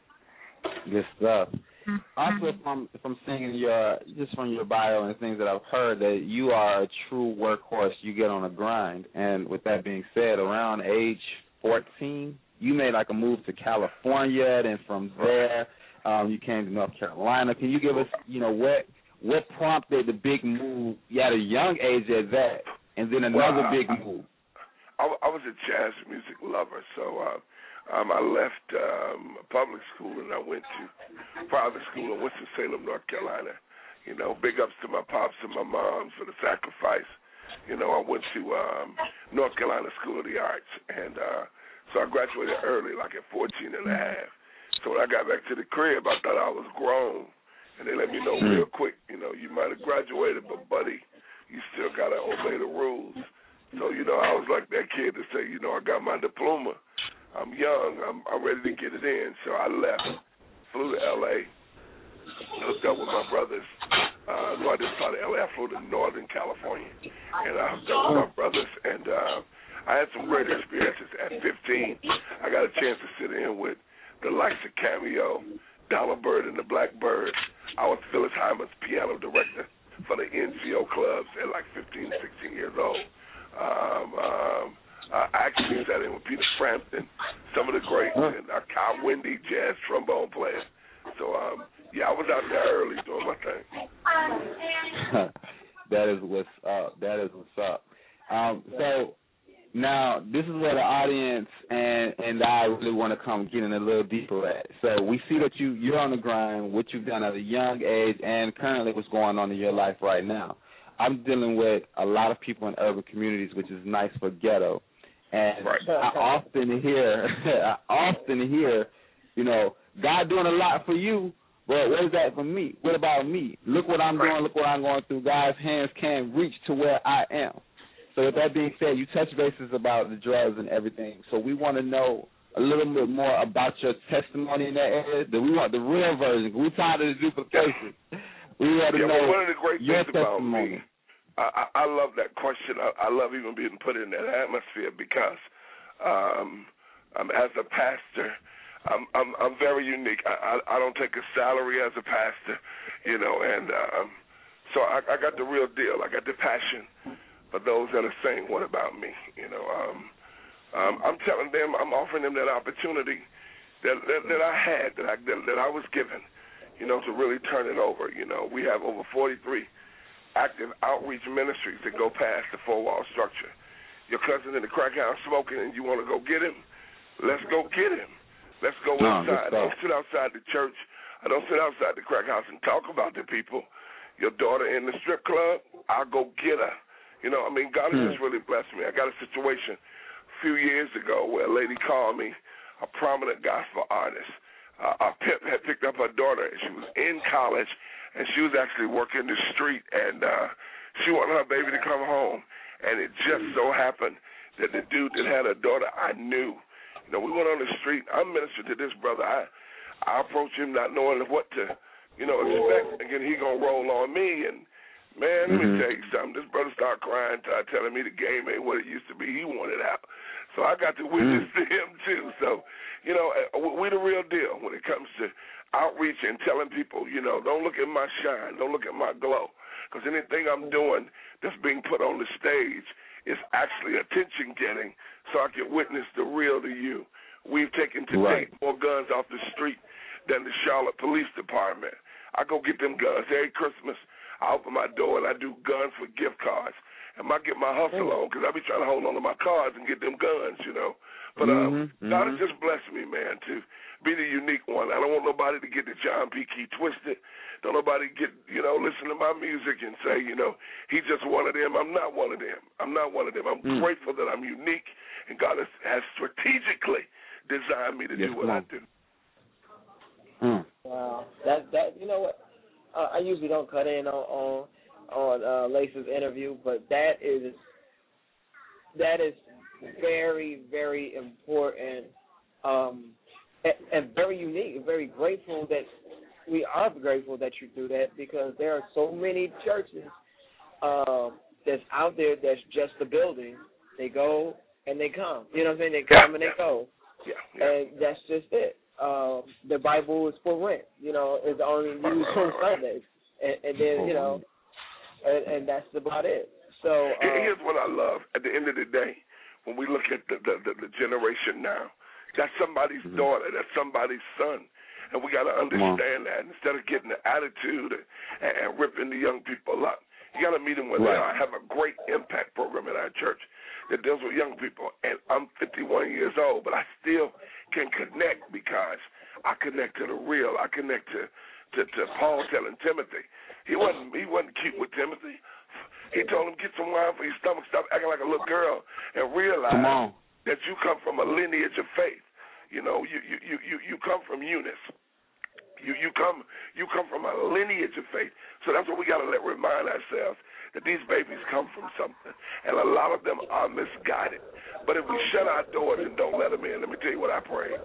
D: Good stuff. Also, if I'm, if I'm seeing your, just from your bio and things that I've heard, that you are a true workhorse. You get on a grind. And with that being said, around age fourteen, you made like a move to California. Then from there, um, you came to North Carolina. Can you give us, you know, what what prompted the big move? You had a young age at that, and then another well, big move.
F: I, I was a jazz music lover, so uh, um, I left um, public school and I went to private school in Winston-Salem, North Carolina. You know, big ups to my pops and my moms for the sacrifice. You know, I went to um, North Carolina School of the Arts, and uh, so I graduated early, like at fourteen and a half. So when I got back to the crib, I thought I was grown, and they let me know real quick, you know, you might have graduated, but, buddy, you still got to obey the rules. So, you know, I was like that kid to say, you know, I got my diploma. I'm young. I'm, I'm ready to get it in. So I left, flew to L A, hooked up with my brothers. Uh, no, I didn't fly to L A. I flew to Northern California, and I hooked up with my brothers. And uh, I had some great experiences. At fifteen, I got a chance to sit in with the likes of Cameo, Dollar Bird, and the Blackbirds. I was Phyllis Hyman's piano director for the N C O clubs at like fifteen, sixteen years old. Um, um, I actually sat in with Peter Frampton, some of the greats, and uh, Kyle Wendy, jazz trombone player. So, um, yeah, I was out there early doing my thing.
D: That is what's up. That is what's up. Um, so now this is where the audience and, and I really want to come get in a little deeper at. So we see that you, you're on the grind, what you've done at a young age, and currently what's going on in your life right now. I'm dealing with a lot of people in urban communities, which is nice for ghetto. And right. I often hear, I often hear, you know, God doing a lot for you, but what is that for me? What about me? Look what I'm right. doing, look what I'm going through. God's hands can't reach to where I am. So with that being said, you touch bases about the drugs and everything. So we want to know a little bit more about your testimony in that area. We want the real version. We're tired of the duplication. We want to
F: yeah,
D: know
F: well, one of the great
D: your
F: things
D: testimony.
F: About me, I, I love that question. I, I love even being put in that atmosphere because um, um, as a pastor, I'm, I'm, I'm very unique. I, I, I don't take a salary as a pastor, you know, and um, so I, I got the real deal. I got the passion for those that are saying, what about me? You know, um, um, I'm telling them, I'm offering them that opportunity that, that, that I had, that I, that, that I was given, you know, to really turn it over. You know, we have over forty-three active outreach ministries that go past the four-wall structure. Your cousin in the crack house smoking and you want to go get him? Let's go get him. Let's go
D: no,
F: inside. Don't sit outside the church. I don't sit outside the crack house and talk about the people. Your daughter in the strip club, I'll go get her. You know, I mean, God has just really blessed me. I got a situation a few years ago where a lady called me, a prominent gospel artist. Uh, a pimp had picked up her daughter, and she was in college, and she was actually working the street, and uh, she wanted her baby to come home. And it just so happened that the dude that had her daughter, I knew. You know, we went on the street. I'm ministering to this brother. I I approached him not knowing what to, you know, expect. Again, he going to roll on me. And, man, let mm-hmm. me tell you something. This brother started crying, started telling me the game ain't what it used to be. He wanted out. So I got to witness mm. to him, too. So, you know, we're the real deal when it comes to outreach and telling people, you know, don't look at my shine, don't look at my glow, because anything I'm doing that's being put on the stage is actually attention-getting so I can witness the real to you. We've taken to date right. more guns off the street than the Charlotte Police Department. I go get them guns. Every Christmas, I open my door and I do guns for gift cards. And I get my hustle on because I be trying to hold on to my cards and get them guns, you know. But um, mm-hmm. God has just blessed me, man, to be the unique one. I don't want nobody to get the John P. Key twisted. Don't nobody get, you know, listen to my music and say, you know, he's just one of them. I'm not one of them. I'm not one of them. I'm mm. grateful that I'm unique, and God has, has strategically designed me to yes, do what man. I do.
C: Mm. Wow. That, that, you know what, uh, I usually don't cut in on, on, on uh, Lace's interview, but that is, that is very, very important um, and, and very unique. Very grateful that we are grateful that you do that, because there are so many churches uh, that's out there that's just a building. They go and they come. You know what I'm saying? They come yeah, and they
F: yeah.
C: go.
F: Yeah, yeah.
C: And that's just it. Um, the Bible is for rent. You know, it's only used on Sundays. And, and then, you know, and, and that's about it. So um,
F: here's what I love. At the end of the day, when we look at the, the, the, the generation now, that's somebody's mm-hmm. daughter. That's somebody's son. And we got to understand that instead of getting the attitude and, and ripping the young people up, you got to meet them where right. they are. I have a great impact program at our church that deals with young people. And I'm fifty-one years old, but I still can connect because I connect to the real. I connect to, to, to Paul telling Timothy. He wasn't he wasn't cute with Timothy. He told him, get some wine for your stomach, stop acting like a little girl, and realize that you come from a lineage of faith. You know, you you, you, you come from Eunice. You you come you come from a lineage of faith. So that's what we got to let remind ourselves, that these babies come from something, and a lot of them are misguided. But if we shut our doors and don't let them in, let me tell you what I prayed.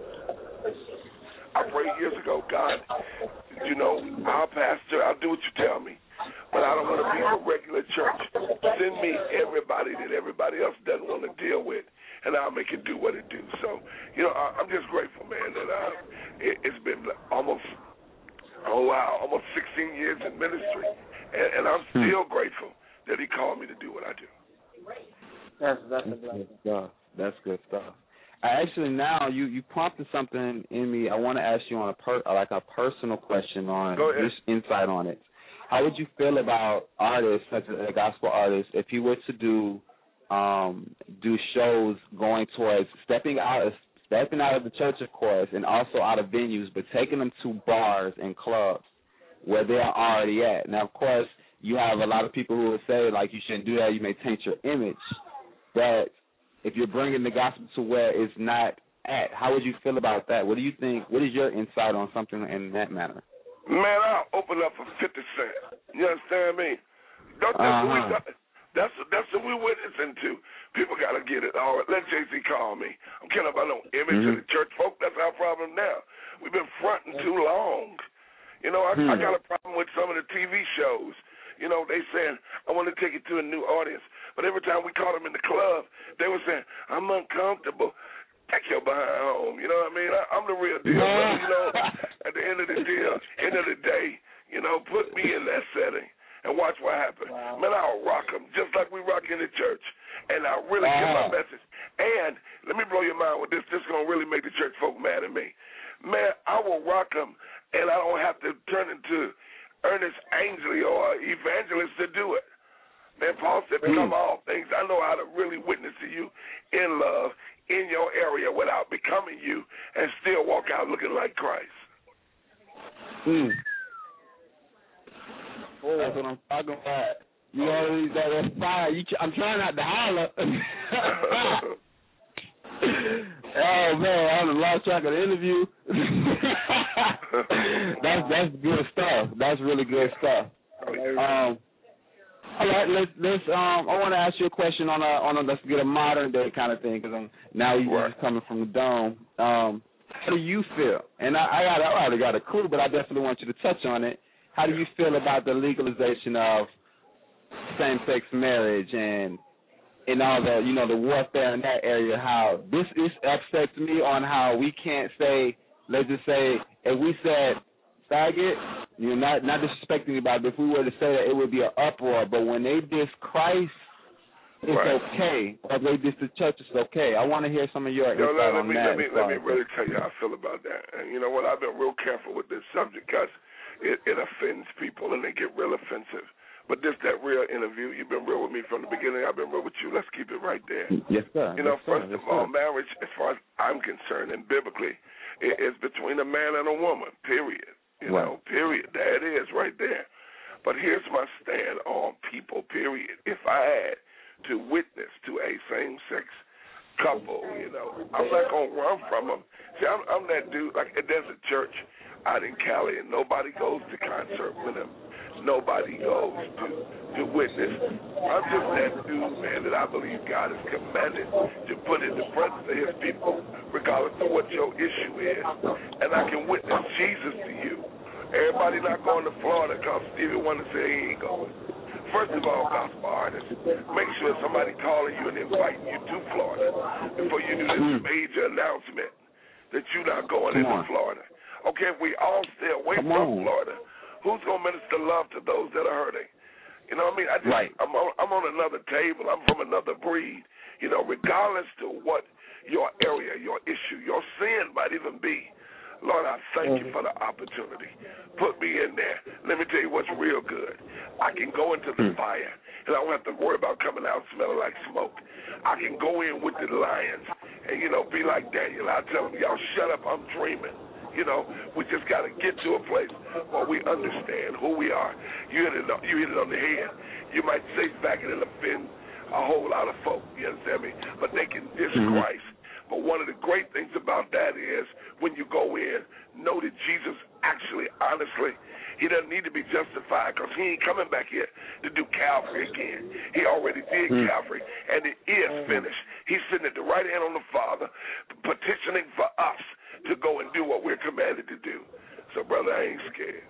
F: I prayed years ago, God, you know, our pastor, I'll do what you tell me, but I don't want to be a regular church. Send me everybody that everybody else doesn't want to deal with, and I'll make it do what it do. So, you know, I, I'm just grateful, man, that uh, it, it's been almost, oh, wow, almost sixteen years in ministry, and, and I'm still grateful that he called me to do what I do.
C: That's, that's a blessing.
D: Good stuff. That's good stuff. I actually, now you, you prompted something in me. I want to ask you on a per, like a personal question on this insight on it. How would you feel about artists, such as a gospel artist, if you were to do um, do shows going towards stepping out of stepping out of the church, of course, and also out of venues, but taking them to bars and clubs where they're already at? Now, of course, you have a lot of people who would say, like, you shouldn't do that. You may taint your image. But if you're bringing the gospel to where it's not at, how would you feel about that? What do you think? What is your insight on something in that manner?
F: Man, I'll open up for fifty cent. You understand me? Don't, that's, uh-huh. what we, that's, that's what we're witnessing to. People got to get it. All right, let Jay-Z call me. I'm caring about no image mm-hmm. of the church folk. That's our problem now. We've been fronting too long. You know, I, mm-hmm. I got a problem with some of the T V shows. you know, they saying, I want to take it to a new audience. But every time we caught them in the club, they were saying, I'm uncomfortable. Take your behind home. You know what I mean? I, I'm the real deal. Brother, you know, at the end of the deal, end of the day, you know, put me in that setting and watch what happens. Wow. Man, I'll rock them just like we rock in the church. And I'll really wow. get my message. And let me blow your mind with this. This is going to really make the church folk mad at me. Man, I will rock them, and I don't have to turn into Ernest Angley or evangelist to do it. Man, Paul said, become mm. all things. I know how to really witness to you in love in your area without becoming you and still walk out looking like Christ.
G: Mm. That's what I'm talking about. You always got that fire. You ch- I'm trying not to holler. Oh man, I haven't lost track of the interview. that's that's good stuff. That's really good stuff. Um, all right, let's let's. Um, I want to ask you a question on a on a let's get a modern day kind of thing because now you're just coming from the dome. Um, how do you feel? And I, I got I already got a clue, but I definitely want you to touch on it. How do you feel about the legalization of same-sex marriage and and all the, you know, the warfare in that area, how this is upsets me on how we can't say, let's just say, if we said faggot, you know, not, not disrespecting anybody, but if we were to say that, it would be an uproar. But when they diss Christ, it's right. okay. Or they diss the church, it's okay. I want to hear some of your
F: Yo,
G: insight
F: let
G: on
F: me,
G: that.
F: Let me, let me really tell you how I feel about that. And you know what? I've been real careful with this subject because it, it offends people and they get real offensive. But this, that real interview, you've been real with me from the beginning. I've been real with you. Let's keep it right there.
G: Yes, sir.
F: You know,
G: yes,
F: first
G: sir.
F: of
G: yes,
F: all,
G: sir.
F: marriage, as far as I'm concerned, and biblically, it is between a man and a woman, period. You
G: right.
F: know, period. There it is right there. But here's my stand on people, period. If I had to witness to a same-sex couple, you know, I'm not going to run from them. See, I'm, I'm that dude, like, there's a church out in Cali, and nobody goes to concert with them. Nobody goes to, to witness. I'm just that dude, man, that I believe God has commanded to put in the presence of his people, regardless of what your issue is. And I can witness Jesus to you. Everybody not going to Florida because Stevie Wonder said he ain't going. First of all, gospel artists, make sure somebody calling you and inviting you to Florida before you do this major announcement that you're not going into Florida. Okay, if we all stay away
G: Come
F: from
G: on.
F: Florida, who's going to minister love to those that are hurting? You know what I mean? I just,
G: right.
F: I'm, on, I'm on another table. I'm from another breed. You know, regardless to what your area, your issue, your sin might even be, Lord, I thank mm-hmm. you for the opportunity. Put me in there. Let me tell you what's real good. I can go into the mm-hmm. fire, and I don't have to worry about coming out smelling like smoke. I can go in with the lions and, you know, be like Daniel. I tell them, y'all shut up, I'm dreaming. You know, we just got to get to a place where we understand who we are. You hit it, you hit it on the head. You might say faggot and offend a whole lot of folk, you understand me? But they can diss mm-hmm. Christ. But one of the great things about that is when you go in, know that Jesus actually, honestly, he doesn't need to be justified because he ain't coming back here to do Calvary again. He already did mm-hmm. Calvary, and it is finished. He's sitting at the right hand on the Father, petitioning for us to go and do what we're commanded to do. So, brother, I ain't scared.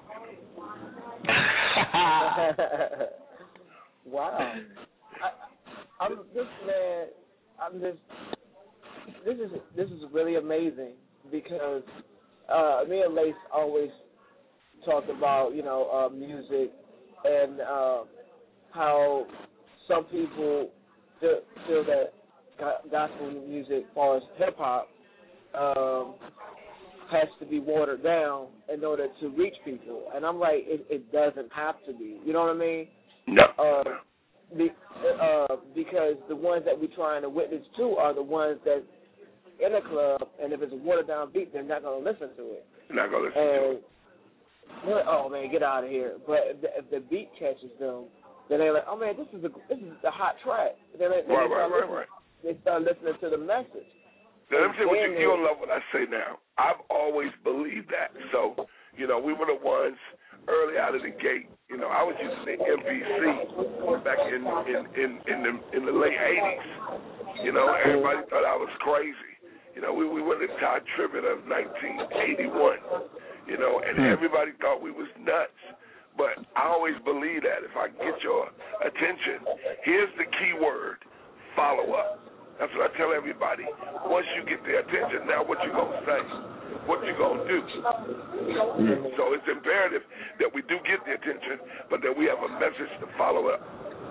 C: Wow. I, I'm this man. I'm just. This is this is really amazing because uh, me and Lace always talk about you know uh, music and uh, how some people feel, feel that gospel music, as far as hip hop, um, has to be watered down in order to reach people, and I'm like, it, it doesn't have to be. You know what I mean?
F: No.
C: Uh, be, uh, because the ones that we're trying to witness to are the ones that in a club, and if it's a watered down beat, they're not going to listen to it.
F: Not going to listen
C: and,
F: to it.
C: Like, oh man, get out of here! But if the, if the beat catches them, then they're like, oh man, this is a this is a hot track. Then they,
F: right,
C: they
F: right, right, right.
C: They start listening to the message.
F: Now, let me tell you what you, you'll love what I say now. I've always believed that. So, you know, we were the ones early out of the gate. You know, I was using the M P C back in in in, in the in the late eighties. You know, everybody thought I was crazy. You know, we, we went to Todd Tribbett of nineteen eighty-one, you know, and everybody thought we was nuts. But I always believe that if I get your attention, here's the key word, follow up. That's what I tell everybody. Once you get their attention, now what you going to say? What you going to do? Mm-hmm. So it's imperative that we do get the attention, but that we have a message to follow up.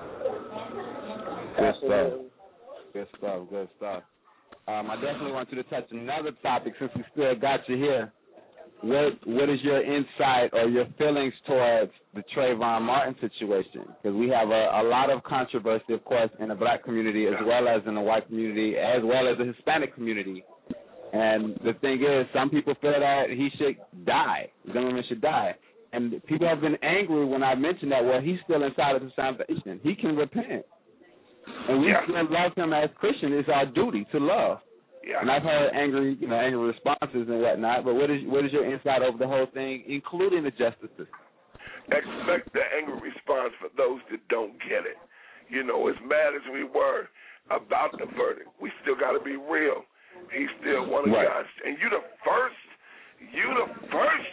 G: Good stuff. Good stuff. Good stuff. Um, I definitely want you to touch another topic since we still got you here. What What is your insight or your feelings towards the Trayvon Martin situation? Because we have a, a lot of controversy, of course, in the black community as well as in the white community, as well as the Hispanic community. And the thing is, some people feel that he should die. Zimmerman should die. And people have been angry when I mentioned that. Well, he's still inside of the salvation. He can repent. And we
F: yeah.
G: still love him as Christians. It's our duty to love.
F: Yeah.
G: And I've heard angry, you know, angry responses and whatnot. But what is what is your insight over the whole thing, including the justice system?
F: Expect the angry response for those that don't get it. You know, as mad as we were about the verdict, we still got to be real. He's still one of
G: right.
F: God's, and you the first, you the first.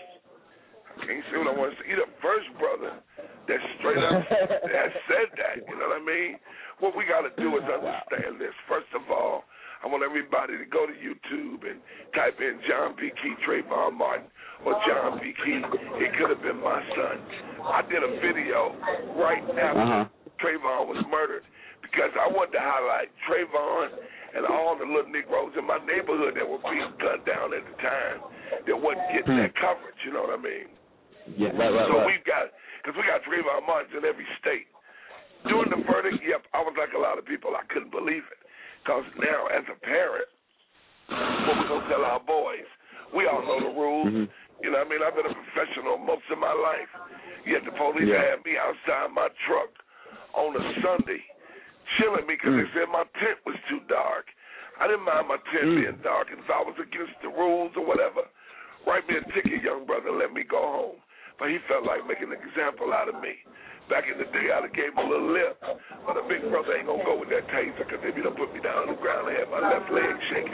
F: I can't see what I want to say. You the first brother that straight up that said that. You know what I mean? What we got to do is understand this. First of all, I want everybody to go to YouTube and type in John P. Key, Trayvon Martin, or John P. Key. It could have been my son. I did a video right after uh-huh. Trayvon was murdered because I wanted to highlight Trayvon and all the little Negroes in my neighborhood that were being gunned down at the time that wasn't getting
G: hmm.
F: that coverage. You know what I mean?
G: Yeah, right, right,
F: so
G: right.
F: we've got, because we got Trayvon Martin in every state. During the verdict, yep, I was like a lot of people. I couldn't believe it. Because now, as a parent, what we're going to tell our boys, we all know the rules. Mm-hmm. You know what I mean? I've been a professional most of my life. Yet the police yeah. had me outside my truck on a Sunday chilling me because mm. they said my tent was too dark. I didn't mind my tent mm. being dark. And if I was against the rules or whatever, write me a ticket, young brother, and let me go home. But he felt like making an example out of me. Back in the day, I'd have gave him a little lip. But a big brother ain't going to go with that taser because if he done put me down on the ground, I had my left leg shaking.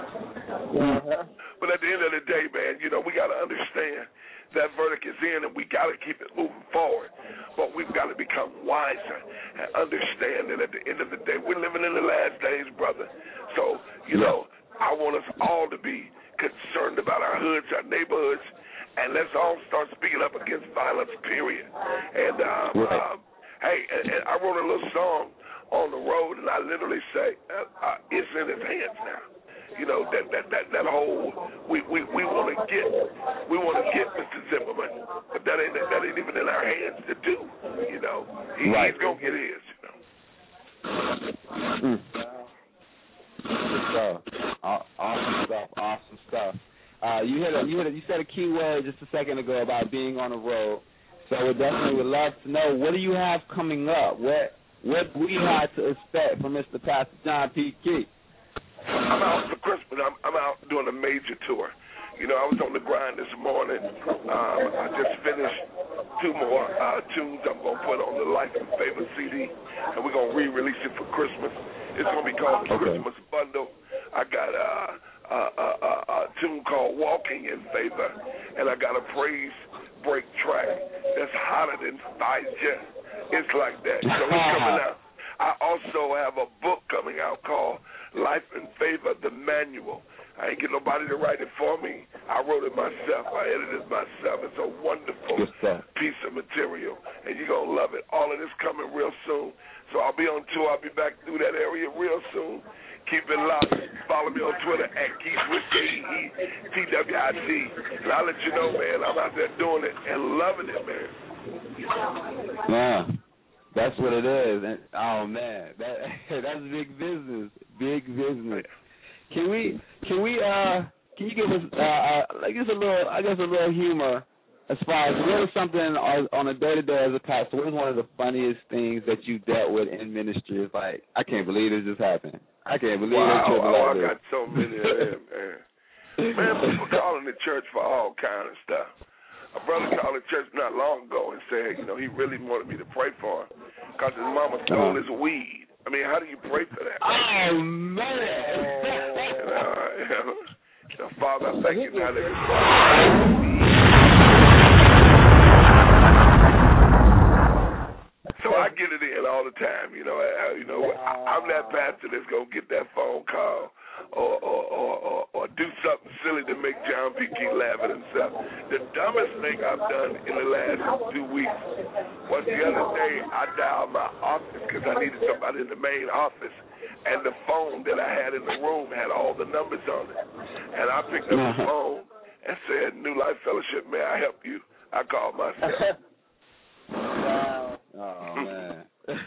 F: Uh-huh. But at the end of the day, man, you know, we got to understand that verdict is in and we got to keep it moving forward. But we've got to become wiser and understand that at the end of the day, we're living in the last days, brother. So, you know, I want us all to be concerned about our hoods, our neighborhoods, and let's all start speaking up against violence, period. And, um, right. um, hey, and, and I wrote a little song on the road, and I literally say, uh, uh, it's in his hands now. You know, that that, that, that whole, we, we, we want to get, we want to get Mister Zimmerman, but that ain't, that ain't even in our hands to do, you know. He,
G: right.
F: He's going to get his, you know.
G: Mm. Good stuff. Awesome stuff, awesome stuff. Uh, you hit a, you hit a, you said a key word just a second ago about being on the road. So we definitely would love to know, what do you have coming up? What what do we have to expect from Mister Pastor John P. Key?
F: I'm out for Christmas. I'm, I'm out doing a major tour. You know, I was on the grind this morning. Um, I just finished two more uh, tunes I'm going to put on the Life and Favor C D, and we're going to re-release it for Christmas. It's going to be called the okay. Christmas Bundle. I got a, a, a, a, a tune called Walking in Favor, and I got a praise break track that's hotter than fire. It's like that. So it's coming out. I also have a book coming out called Life and Favor, the Manual. I ain't get nobody to write it for me. I wrote it myself. I edited it myself. It's a wonderful piece of material, and you're going to love it. All of this coming real soon. So I'll be on tour. I'll be back through that area real soon. Keep it locked. Follow me on Twitter at Keith with K E E T W I T. And I'll let you know, man, I'm out there doing it and loving it, man.
G: Yeah. That's what it is. And, oh man, that that's big business. Big business. Can we can we uh can you give us uh, uh like just a little I guess a little humor as far as what is something on, on a day to day as a pastor? What is one of the funniest things that you dealt with in ministry? It's like, I can't believe this just happened. I can't believe
F: wow,
G: this.
F: Wow, I got so many of them, man. Man, people calling the church for all kind of stuff. A brother called the church not long ago and said, you know, he really wanted me to pray for him because his mama stole his weed. I mean, how do you pray for that?
G: Oh, man.
F: You know, you know, you know, Father, I thank you now that it in all the time. You know, I, you know, I, I'm that pastor that's gonna get that phone call or or, or or or do something silly to make John P. Key laugh at himself. The dumbest thing I've done in the last two weeks was the other day I dialed my office because I needed somebody in the main office, and the phone that I had in the room had all the numbers on it, and I picked up the phone and said, "New Life Fellowship, may I help you?" I called myself.
G: Wow. Oh, man.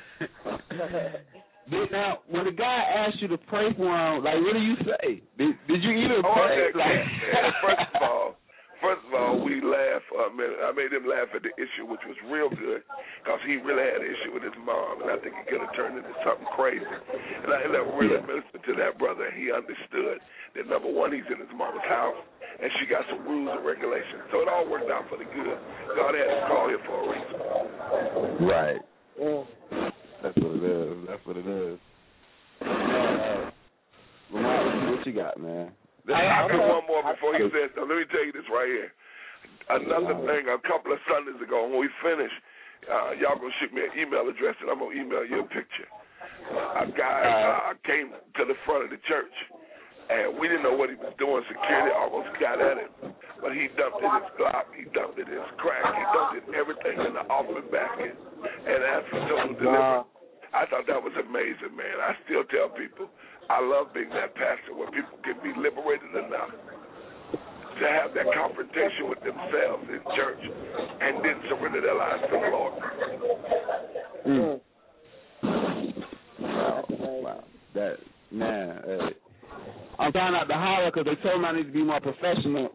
G: Now, when the guy asked you to pray for him, like, what do you say? Did, did you even
F: oh,
G: pray?
F: Yeah, like, yeah, first of all, first of all, we laugh. Uh, I made him laugh at the issue, which was real good, because he really had an issue with his mom, and I think he could have turned into something crazy. And I ended up really yeah. ministering to that brother, and he understood that, number one, he's in his mama's house, and she got some rules and regulations. So it all worked out for the good. God had to call here for a reason.
G: Right. Yeah. That's what it is. That's what it is. Uh, Lamar, what you got, man?
F: I got one more before you say so. Let me tell you this right here. Another thing, a couple of Sundays ago, when we finish, uh, y'all going to shoot me an email address, and I'm going to email you a picture. Uh, a guy uh, came to the front of the church, and we didn't know what he was doing. Security almost got at him. But he dumped in his Glock, he dumped in his crack, he dumped in everything in the offering basket, and asked for total deliverance. I thought that was amazing, man. I still tell people I love being that pastor where people can be liberated enough to have that confrontation with themselves in church and then surrender their lives to the Lord.
G: Mm. Wow. Wow. That, man, uh, I'm trying not to holler because they told me I need to be more professional.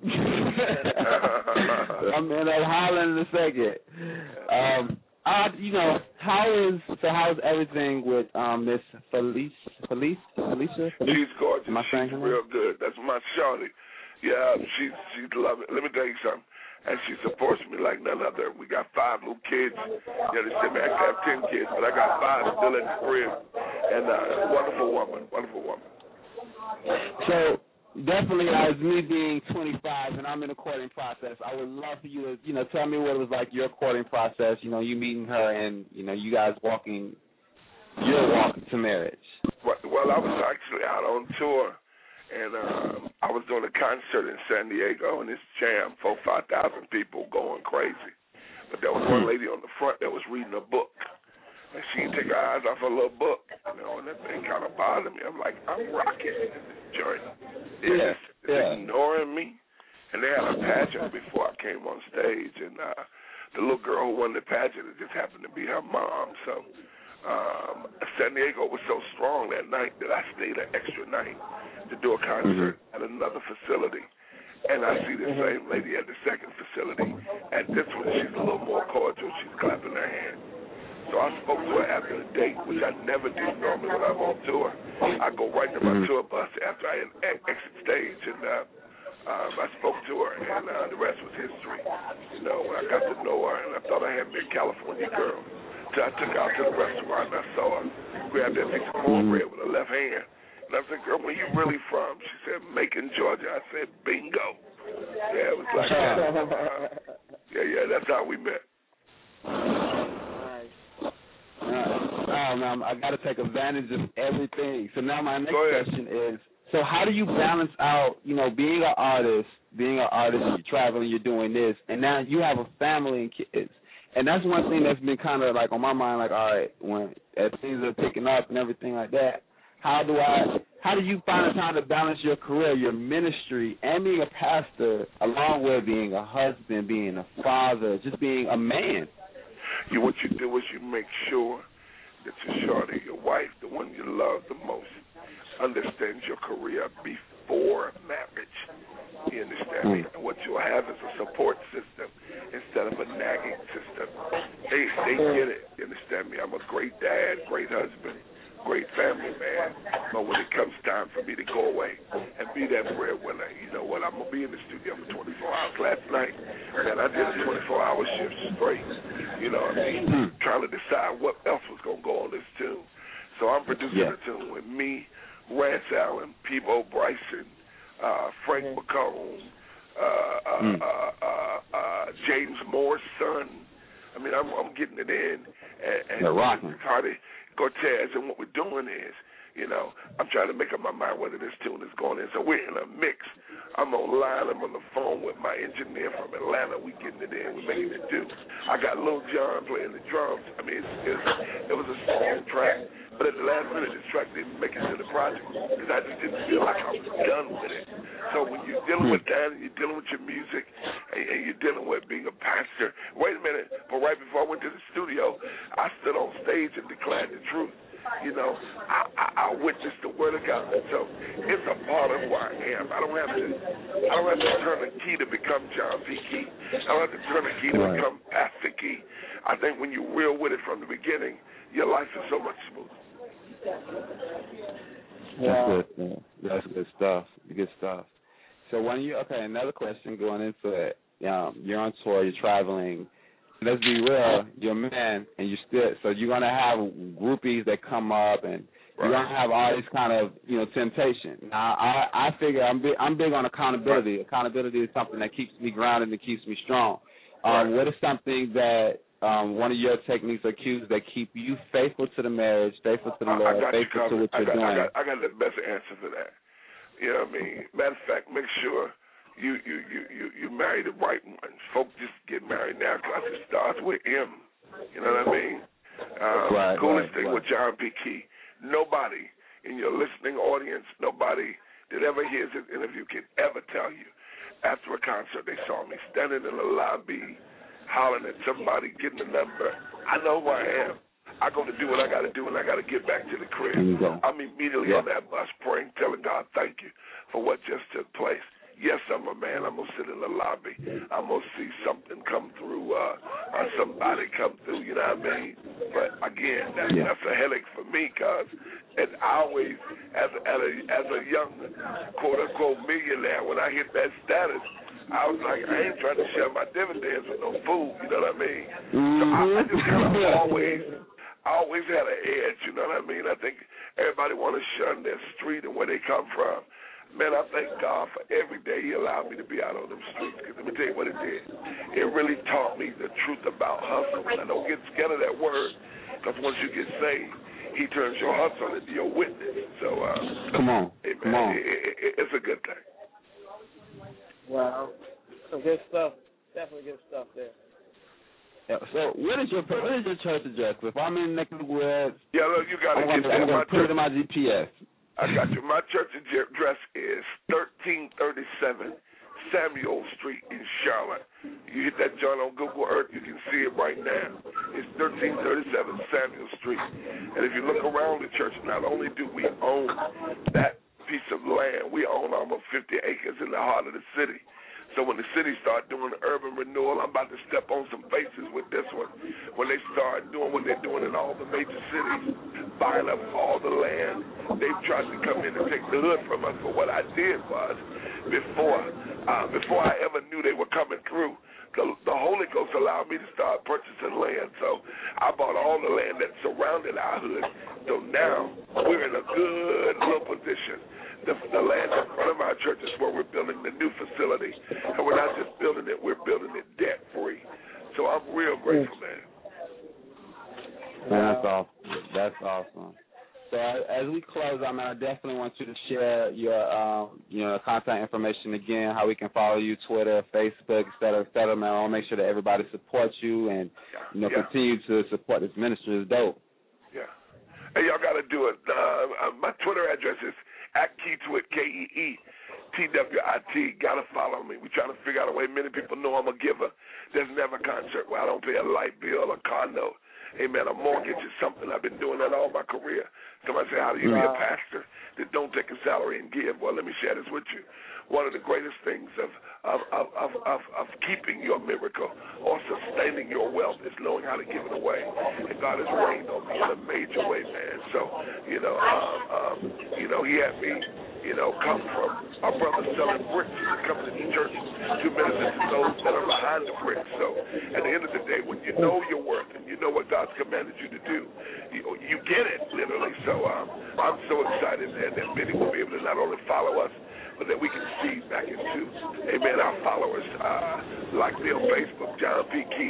G: I'm, and I'm hollering in a second. Um, I, you know, how is so? How is everything with um Miss Felice? Felice? Felicia? Felicia?
F: She's gorgeous. Am I saying she's real good. That's my shawty. Yeah, she's she's loving. Let me tell you something. And she supports me like none other. We got five little kids. Yeah, they said me I could have ten kids, but I got five still in the crib. And uh, wonderful woman, wonderful woman.
G: So definitely, as me being twenty-five and I'm in the courting process, I would love for you to, you know, tell me what it was like your courting process. You know, you meeting her and you know you guys walking your walk to marriage.
F: Well, I was actually out on tour, and um, I was doing a concert in San Diego, and it's jammed, four five thousand people going crazy. But there was one lady on the front that was reading a book. And she didn't take her eyes off her little book, you know, and that thing kind of bothered me. I'm like, I'm rocking in this joint. It's yeah, yeah. ignoring me. And they had a pageant before I came on stage, and uh, the little girl who won the pageant, it just happened to be her mom. So um, San Diego was so strong that night that I stayed an extra night to do a concert mm-hmm. at another facility. And I see the mm-hmm. same lady at the second facility. At this one, she's a little more cordial. She's clapping her hands. So I spoke to her after the date, which I never do normally when I'm on tour. I go right to my tour bus after I exit stage, and uh, um, I spoke to her, and uh, the rest was history. You know, when I got to know her, and I thought I had been a California girl. So I took her out to the restaurant, and I saw her grab that piece of cornbread with her left hand. And I said, girl, where you really from? She said, Macon, Georgia. I said, bingo. Yeah, it was like, uh, yeah, yeah, that's how we met.
G: Oh, man, I got to take advantage of everything. So now my next question is, so how do you balance out, you know, being an artist, being an artist, you're traveling, you're doing this, and now you have a family and kids. And that's one thing that's been kind of like on my mind, like, all right, when as things are picking up and everything like that, how do I, how do you find the time to balance your career, your ministry, and being a pastor, along with being a husband, being a father, just being a man?
F: You, what you do is you make sure that your shorty, your wife, the one you love the most, understands your career before marriage. You understand me? And what you'll have is a support system instead of a nagging system. They they get it. You understand me? I'm a great dad, great husband, great family man. But when it comes time for me to go away and be that breadwinner, you know what? I'm going to be in the studio for twenty-four hours. Last night, man, I did a twenty-four hour shift straight. You know what I mean? Mm. Trying to decide what else was going to go on this tune. So I'm producing yeah. a tune with me, Rance Allen, Peebo Bryson, uh, Frank mm-hmm. McComb, uh, uh, mm. uh, uh, uh, James Moore's son. I mean, I'm, I'm getting it in, and, and
G: They're rocking.
F: Cardi Cortez, and what we're doing is, you know, I'm trying to make up my mind whether this tune is going in. So we're in a mix. I'm online. I'm on the phone with my engineer from Atlanta. We getting it in. We're making it do. I got Lil Jon playing the drums. I mean, it's, it's, it was a strong track. But at the last minute, this track didn't make it to the project because I just didn't feel like I was done with it. So when you're dealing with that and you're dealing with your music and, and you're dealing with being a pastor, wait a minute. But right before I went to the studio, I stood on stage and declared the truth. You know, I, I, I witnessed the word of God. So it's a part of who I am. I don't have to I don't have to turn the key to become John P. Key. I don't have to turn the key to
G: right.
F: become Pastor Key. I think when you're real with it from the beginning, your life is so much smoother.
G: Yeah. That's good. That's good stuff. Good stuff. So when you okay, another question going into it. Um, you're on tour. You're traveling. Let's be real. You're a man, and you still. So you're gonna have groupies that come up, and you're
F: right.
G: gonna have all this kind of you know temptation. Now I I figure I'm big. I'm big on accountability. Right. Accountability is something that keeps me grounded and keeps me strong. Um, right. What is something that Um, one of your techniques or cues that keep you faithful to the marriage, faithful to the Lord, faithful to what you're
F: I got,
G: doing?
F: I got, I got the best answer for that. You know what I mean? Matter of fact, make sure you you you you, you marry the right ones. Folks just get married now because it starts with him. You know what I mean? Um,
G: right,
F: coolest
G: right,
F: thing
G: right.
F: with John P. Key. Nobody in your listening audience, nobody that ever hears this interview can ever tell you after a concert they saw me standing in the lobby hollering at somebody, getting a number. I know who I am. I go to do what I got to do, and I got to get back to the crib. I'm immediately
G: yeah.
F: on that bus praying, telling God, thank you for what just took place. Yes, I'm a man. I'm going to sit in the lobby. I'm going to see something come through, uh, or somebody come through, you know what I mean? But, again, that's,
G: yeah.
F: that's a headache for me because and I always, as a, as a, as a young, quote-unquote, millionaire, when I hit that status, I was like, I ain't trying to share my dividends with no fool, you know what I mean?
G: Mm-hmm.
F: So I, I just kind of always, I always had an edge, you know what I mean? I think everybody want to shun their street and where they come from. Man, I thank God for every day He allowed me to be out on them streets, because let me tell you what it did. It really taught me the truth about hustle. And don't get scared of that word, because once you get saved, He turns your hustle into your witness. So, uh,
G: come on,
F: hey, man,
G: come on.
F: It, it, it's a good thing.
C: Wow, some good stuff. Definitely good stuff there.
G: Yeah, so what is your what is your church address? If I'm in neck of the woods,
F: yeah, look, you got to get
G: I'm going to put
F: church,
G: it in my G P S.
F: I got you. My church address is thirteen thirty-seven Samuel Street in Charlotte. You hit that joint on Google Earth, you can see it right now. It's thirteen thirty-seven Samuel Street. And if you look around the church, not only do we own that piece of land, we own almost fifty acres in the heart of the city. So when the city start doing urban renewal, I'm about to step on some faces with this one. When they start doing what they're doing in all the major cities, buying up all the land, they've tried to come in and take the hood from us. But what I did was, before uh, before I ever knew they were coming through, the, the Holy Ghost allowed me to start purchasing land. So I bought all the land that surrounded our hood. So now we're in a good little position. The, the land in front of our church is where we're building the new facility. And we're not just building it, we're building it debt-free. So I'm real grateful, man.
G: Man, that's awesome. That's awesome. So as we close, I mean, I definitely want you to share your, um, you know, contact information again, how we can follow you, Twitter, Facebook, et cetera, et cetera. Man, I want to make sure that everybody supports you and, you know,
F: yeah.
G: continue to support this ministry. It's dope.
F: Yeah. Hey, y'all got to do it. Uh, my Twitter address is at Keetwit, K E E T W I T. Got to follow me. We're trying to figure out a way. Many people know I'm a giver. There's never a concert where I don't pay a light bill or car note. Hey, man, a mortgage is something I've been doing that all my career. Somebody say, how do you be a pastor that don't take a salary and give? Well, let me share this with you. One of the greatest things of of, of, of, of, of keeping your miracle or sustaining your wealth is knowing how to give it away. And God has rained on me in a major way, man. So, you know, um, um, you know, He had me, you know, come from our brother selling bricks and coming to the church to minister to those that are behind the bricks. So at the end of the day, when you know your worth and you know what God's commanded you to do, you, you get it, literally. So um, I'm so excited, man, that many will be able to not only follow us, but that we can see back into, amen, our followers, uh, like me on Facebook, John P. Key,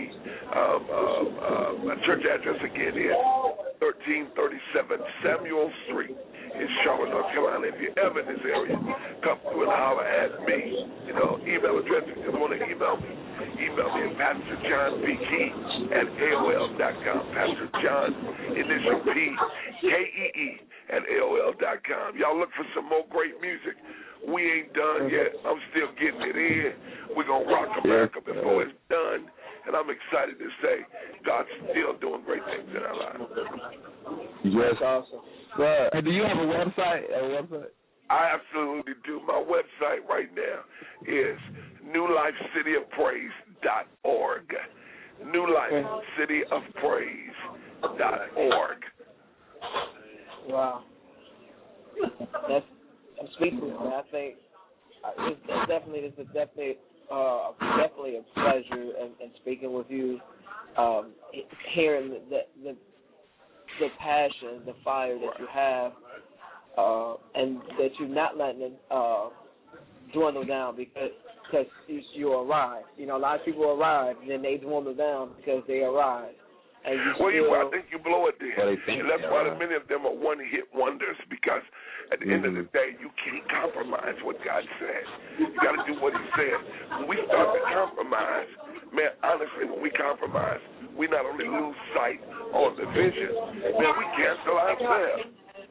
F: Um, um, uh, my church address again is thirteen thirty-seven Samuel Street in Charlotte, North Carolina. If you're ever in this area, come through and holler at me. You know, email address, if you want to email me, email me at Pastor John P. Key at A O L dot com. Pastor John, initial P, K E E at A O L dot com. Y'all look for some more great music. We ain't done yet. I'm still getting it in. We're going to rock America before it's done. And I'm excited to say God's still doing great things in our lives.
G: Yes.
C: That's awesome.
G: But do you have a website? A website?
F: I absolutely do. My website right now is new life city of praise dot org. new life city of praise dot org.
C: Wow. That's I'm speaking. I think uh, it's, it's definitely it's a definitely uh, definitely a pleasure in, in speaking with you, um, hearing the, the the passion, the fire that you have, uh, and that you're not letting it uh, dwindle down because because you, you arrive. You know, a lot of people arrive and then they dwindle down because they arrive. And you
F: well,
C: still,
F: you, I think you blow it there.
G: Well,
F: and that's why many of them are one-hit wonders because at the mm-hmm. end of the day, you can't compromise what God said. You got to do what he said. When we start to compromise, man, honestly, when we compromise, we not only lose sight on the vision, man, we cancel ourselves.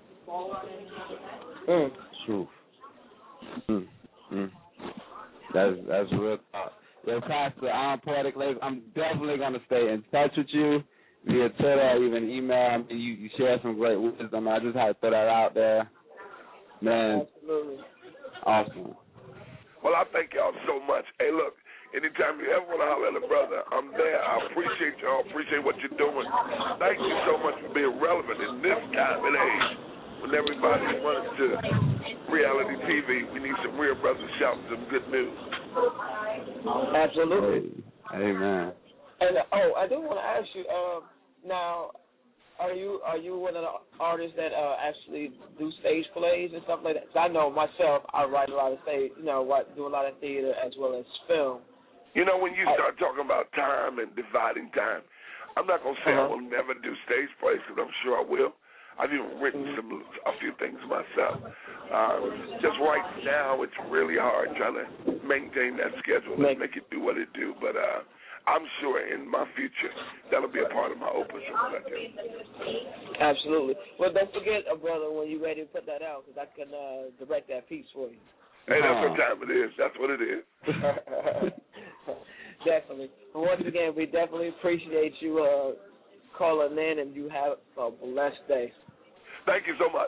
C: Mm.
G: Truth. Mm. Mm. That's, that's real talk. Well, Pastor, I'm Poetic Lace. I'm definitely going to stay in touch with you via Twitter, even email. I mean, you, you share some great wisdom. I just had to throw that out there. Man.
C: Absolutely.
G: Awesome.
F: Well, I thank y'all so much. Hey, look, anytime you ever want to holler at a brother, I'm there. I appreciate y'all. Appreciate what you're doing. Thank you so much for being relevant in this time and age when everybody runs to reality T V. We need some real brothers shouting some good news.
C: Absolutely.
G: Amen.
C: And uh, oh, I do want to ask you. Uh, now, are you are you one of the artists that uh, actually do stage plays and stuff like that? Because I know myself, I write a lot of stage, you know, do a lot of theater as well as film.
F: You know, when you start talking about time and dividing time, I'm not gonna say uh-huh. I will never do stage plays because I'm sure I will. I've even written some a few things myself. Um, just right now, it's really hard trying to maintain that schedule and make it do what it do. But uh, I'm sure in my future that'll be a part of my opus.
C: Absolutely. Well, don't forget, uh, brother, when you're ready to put that out, because I can uh, direct that piece for you.
F: Hey, that's what time it is. That's what it is.
C: Definitely. Once again, we definitely appreciate you uh, calling in, and you have a blessed day.
F: Thank you so much.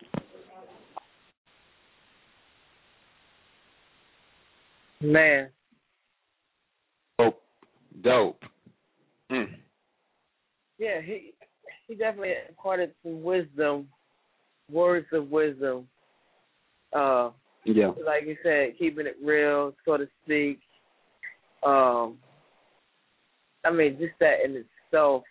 C: Man.
G: Dope. Dope. Mm.
C: Yeah, he he definitely imparted some wisdom, words of wisdom. Uh,
G: yeah.
C: Like you said, keeping it real, so to speak. Um, I mean, just that in itself.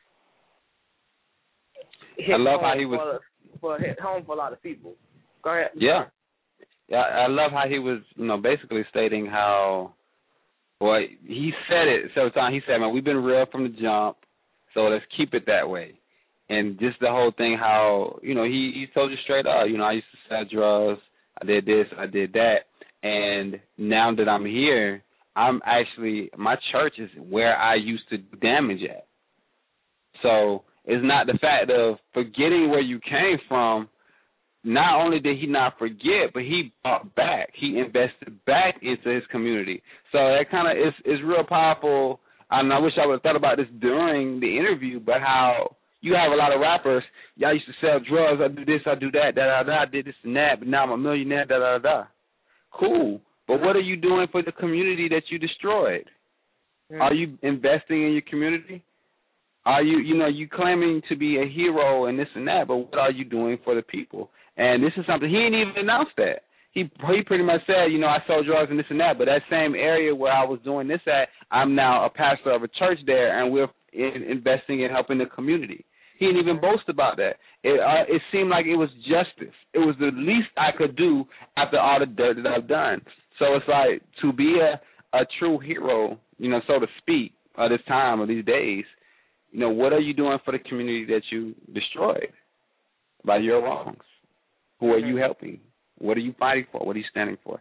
G: I love how he was.
C: For hit home for a lot of people. Go ahead.
G: Yeah, yeah. I love how he was, you know, basically stating how. Well, he said it several times. He said, "Man, we've been real from the jump, so let's keep it that way." And just the whole thing, how you know, he he told you straight up. You know, I used to sell drugs. I did this. I did that. And now that I'm here, I'm actually my church is where I used to do damage at. So. It's not the fact of forgetting where you came from. Not only did he not forget, but he brought back. He invested back into his community. So that kind of is is real powerful. And I wish I would have thought about this during the interview, but how you have a lot of rappers, y'all used to sell drugs, I do this, I do that, da da da, I did this and that, but now I'm a millionaire, da da da. Cool. But what are you doing for the community that you destroyed? Mm. Are you investing in your community? Are you, you know, you claiming to be a hero and this and that, but what are you doing for the people? And this is something, he didn't even announce that. He he pretty much said, you know, I sold drugs and this and that, but that same area where I was doing this at, I'm now a pastor of a church there, and we're in, investing in helping the community. He didn't even boast about that. It uh, it seemed like it was justice. It was the least I could do after all the dirt that I've done. So it's like, to be a, a true hero, you know, so to speak, of this time or these days, you know, what are you doing for the community that you destroyed by your wrongs? Who are you helping? What are you fighting for? What are you standing for?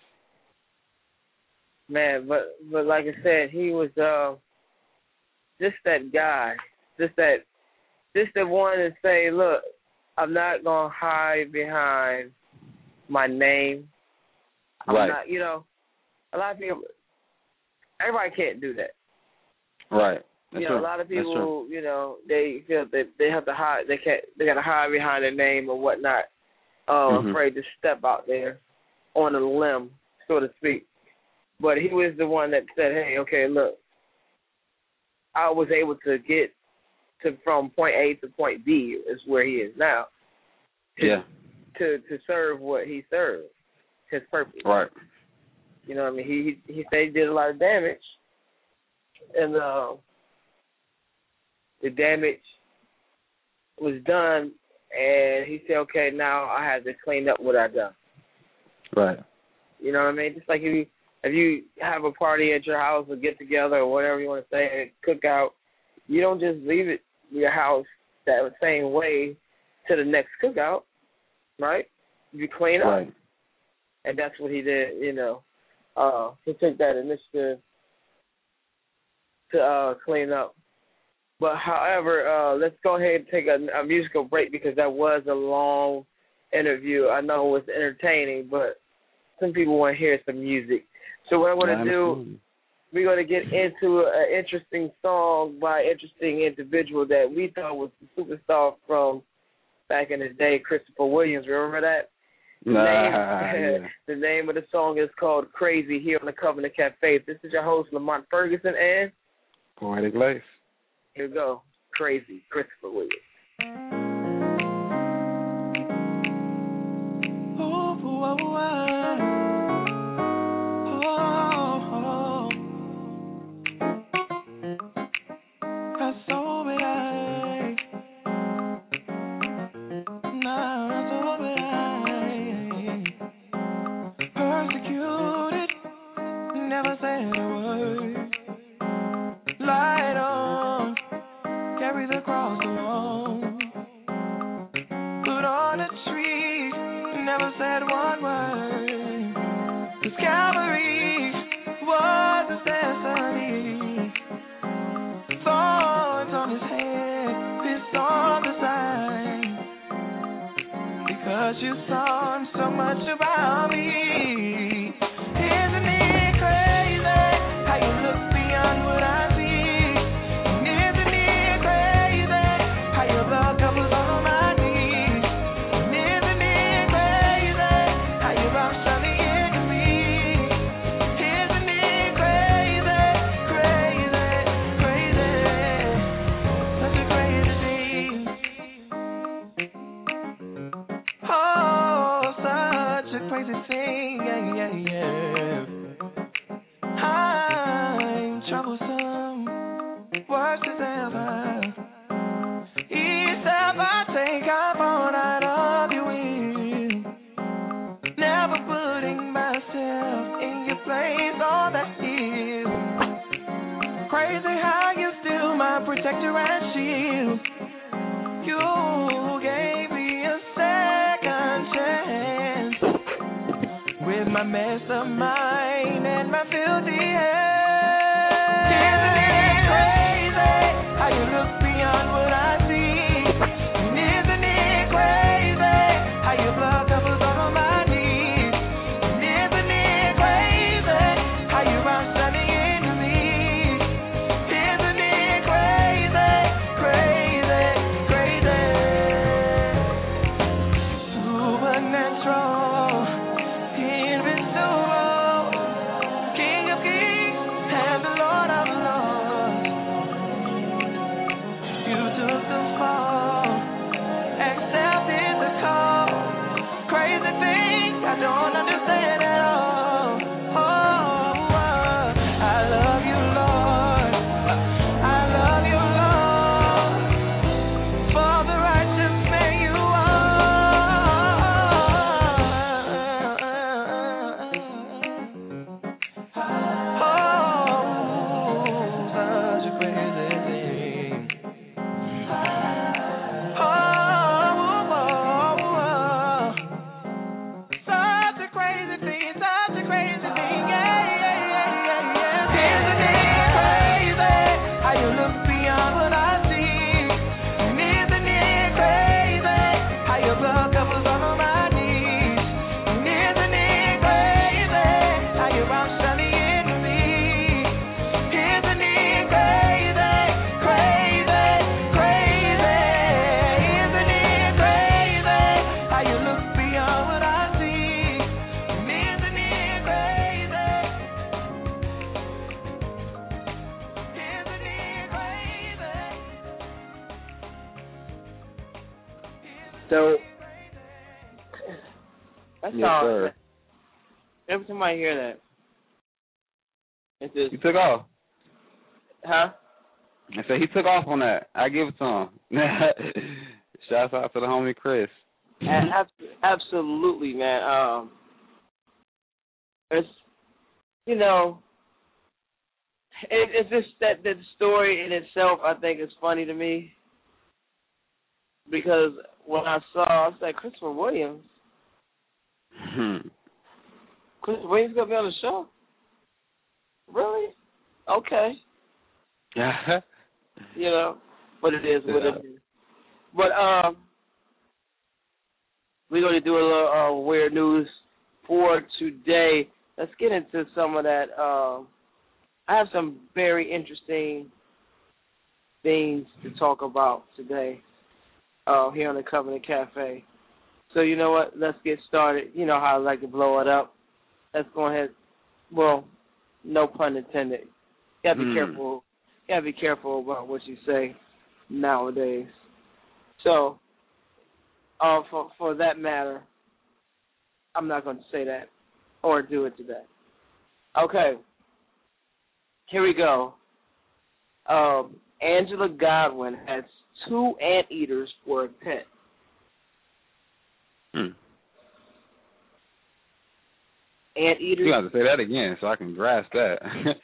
C: Man, but but like I said, he was uh, just that guy, just that, just that wanted to say, look, I'm not gonna hide behind my name. I'm
G: right.
C: not, you know, a lot of people, everybody can't do that.
G: Right. That's
C: you know,
G: true.
C: a lot of people, you know, they feel that they have to hide, they can't, they got to hide behind their name or whatnot. Uh, mm-hmm. Afraid to step out there on a limb, so to speak. But he was the one that said, hey, okay, look, I was able to get to from point A to point B is where he is now. To,
G: yeah.
C: To to serve what he served, his purpose.
G: Right.
C: You know what I mean? He he, he said he did a lot of damage, and uh, the damage was done, and he said, okay, now I have to clean up what I've done.
G: Right.
C: You know what I mean? Just like if you, if you have a party at your house or get together or whatever you want to say, a cookout, you don't just leave it your house that same way to the next cookout, right? You clean up.
G: Right.
C: And that's what he did, you know. Uh, he took that initiative to uh, clean up. But however, uh, let's go ahead and take a, a musical break because that was a long interview. I know it was entertaining, but some people want to hear some music. So what I want to do, we're going to get into an interesting song by an interesting individual that we thought was the superstar from back in the day, Christopher Williams. Remember that? The,
G: nah,
C: name,
G: yeah.
C: the name of the song is called Crazy here on the Covenant Cafe. This is your host, Lamont Ferguson, and
G: Poetic Life.
C: Here we go. Crazy, Christopher Williams.
B: Oh, oh, oh, oh, I saw it, I, nah, I saw it, I, persecuted, never said a word, lied on, carry the cross alone, put on a tree, never said one word, 'cause Calvary was his destiny, thorns on his head, this on the side, because you saw so much about me. Isn't it crazy how you look beyond what I protector and shield. You gave me a second chance with my mess of mind and my filthy hands. Isn't it crazy how you look beyond what I see? And isn't it crazy how your blood covers all of my needs? And isn't it crazy how you rock sunny into me? You took
C: So that's
G: yes,
C: all.
G: Sir.
C: Every time I hear that, it's just
G: he took off.
C: Huh?
G: I said he took off on that. I give it to him. Shouts out to the homie Chris.
C: Absolutely, man. Um, it's you know, it, it's just that the story in itself. I think is funny to me because when I saw, I was like, Christopher Williams.
G: Hmm.
C: Christopher Williams gonna be on the show? Really? Okay.
G: Yeah.
C: You know, but it is what
G: Yeah.
C: it is. But um, we're going to do a little uh, weird news for today. Let's get into some of that. Um, I have some very interesting things to talk about today uh, here on the Covenant Cafe. So you know what? Let's get started. You know how I like to blow it up. Let's go ahead. Well, no pun intended. You got to be
G: mm.
C: careful. You got to be careful about what you say nowadays. So, uh, for for that matter, I'm not going to say that or do it today. Okay, here we go. Um, Angela Godwin has two anteaters for a pet.
G: Hmm.
C: Anteaters.
G: You have to say that again so I can grasp that.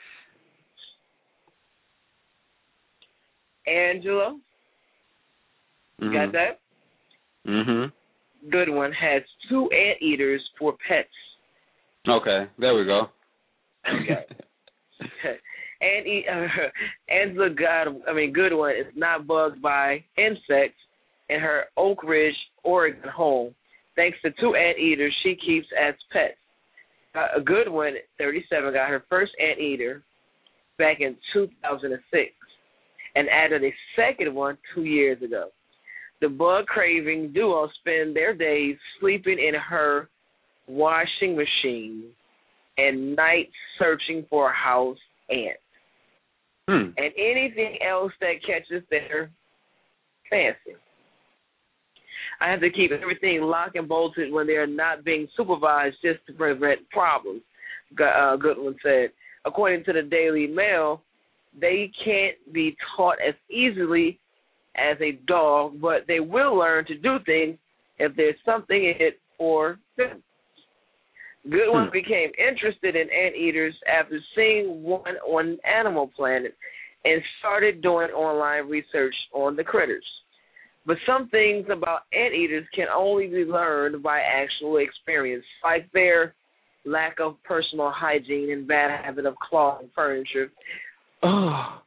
C: Angela.
G: Mm-hmm.
C: Got that?
G: Mm-hmm.
C: Goodwin has two anteaters for pets.
G: Okay, there we go.
C: Okay. Ante- uh, Angela God, I mean Goodwin is not bugged by insects in her Oak Ridge, Oregon home, thanks to two anteaters she keeps as pets. Uh, Goodwin, thirty-seven, got her first anteater back in two thousand six and added a second one two years ago. The bug-craving duo spend their days sleeping in her washing machine and nights searching for a house ant
G: hmm.
C: and anything else that catches their fancy. I have to keep everything locked and bolted when they are not being supervised just to prevent problems, uh, Goodwin said. According to the Daily Mail, they can't be taught as easily as a dog, but they will learn to do things if there's something in it for them. Goodwin hmm. became interested in anteaters after seeing one on Animal Planet and started doing online research on the critters. But some things about anteaters can only be learned by actual experience, like their lack of personal hygiene and bad habit of clawing furniture.
G: Oh.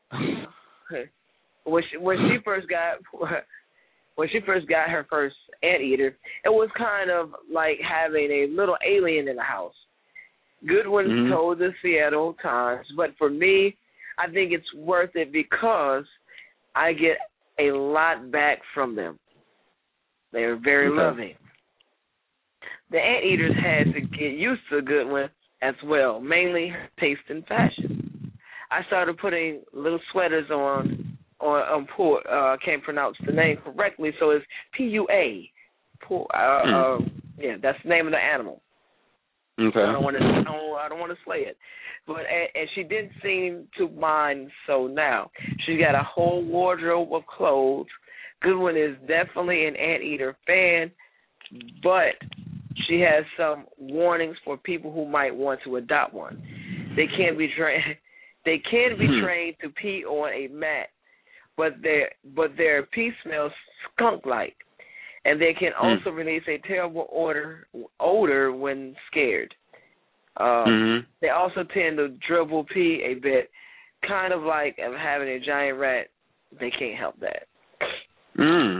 C: When she, when she first got when she first got her first anteater, it was kind of like having a little alien in the house. Goodwin mm-hmm. told the Seattle Times, but for me, I think it's worth it because I get a lot back from them. They are very
G: okay.
C: loving. The anteaters had to get used to Goodwin as well, mainly her taste in fashion. I started putting little sweaters on. Or um, Pua, uh, I can't pronounce the name correctly, so it's P U A. Pua, uh,
G: mm.
C: uh, yeah, that's the name of the animal.
G: Okay.
C: I don't want to. I don't, I don't want to slay it, but and, and she didn't seem to mind. So now she's got a whole wardrobe of clothes. Goodwin is definitely an anteater fan, but she has some warnings for people who might want to adopt one. They can't be trained. They can be
G: hmm. trained
C: to pee on a mat. But their but their pee smells skunk-like, and they can also mm. release a terrible odor odor when scared. Uh,
G: mm-hmm.
C: They also tend to dribble pee a bit, kind of like having a giant rat. They can't help that.
G: Mm.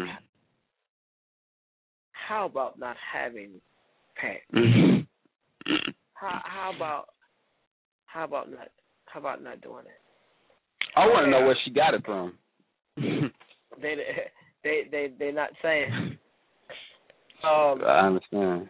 C: How about not having pets?
G: Mm-hmm.
C: How, how about how about not how about not doing it?
G: I want to know where she got it from.
C: they they they they're not saying. Um,
G: I understand.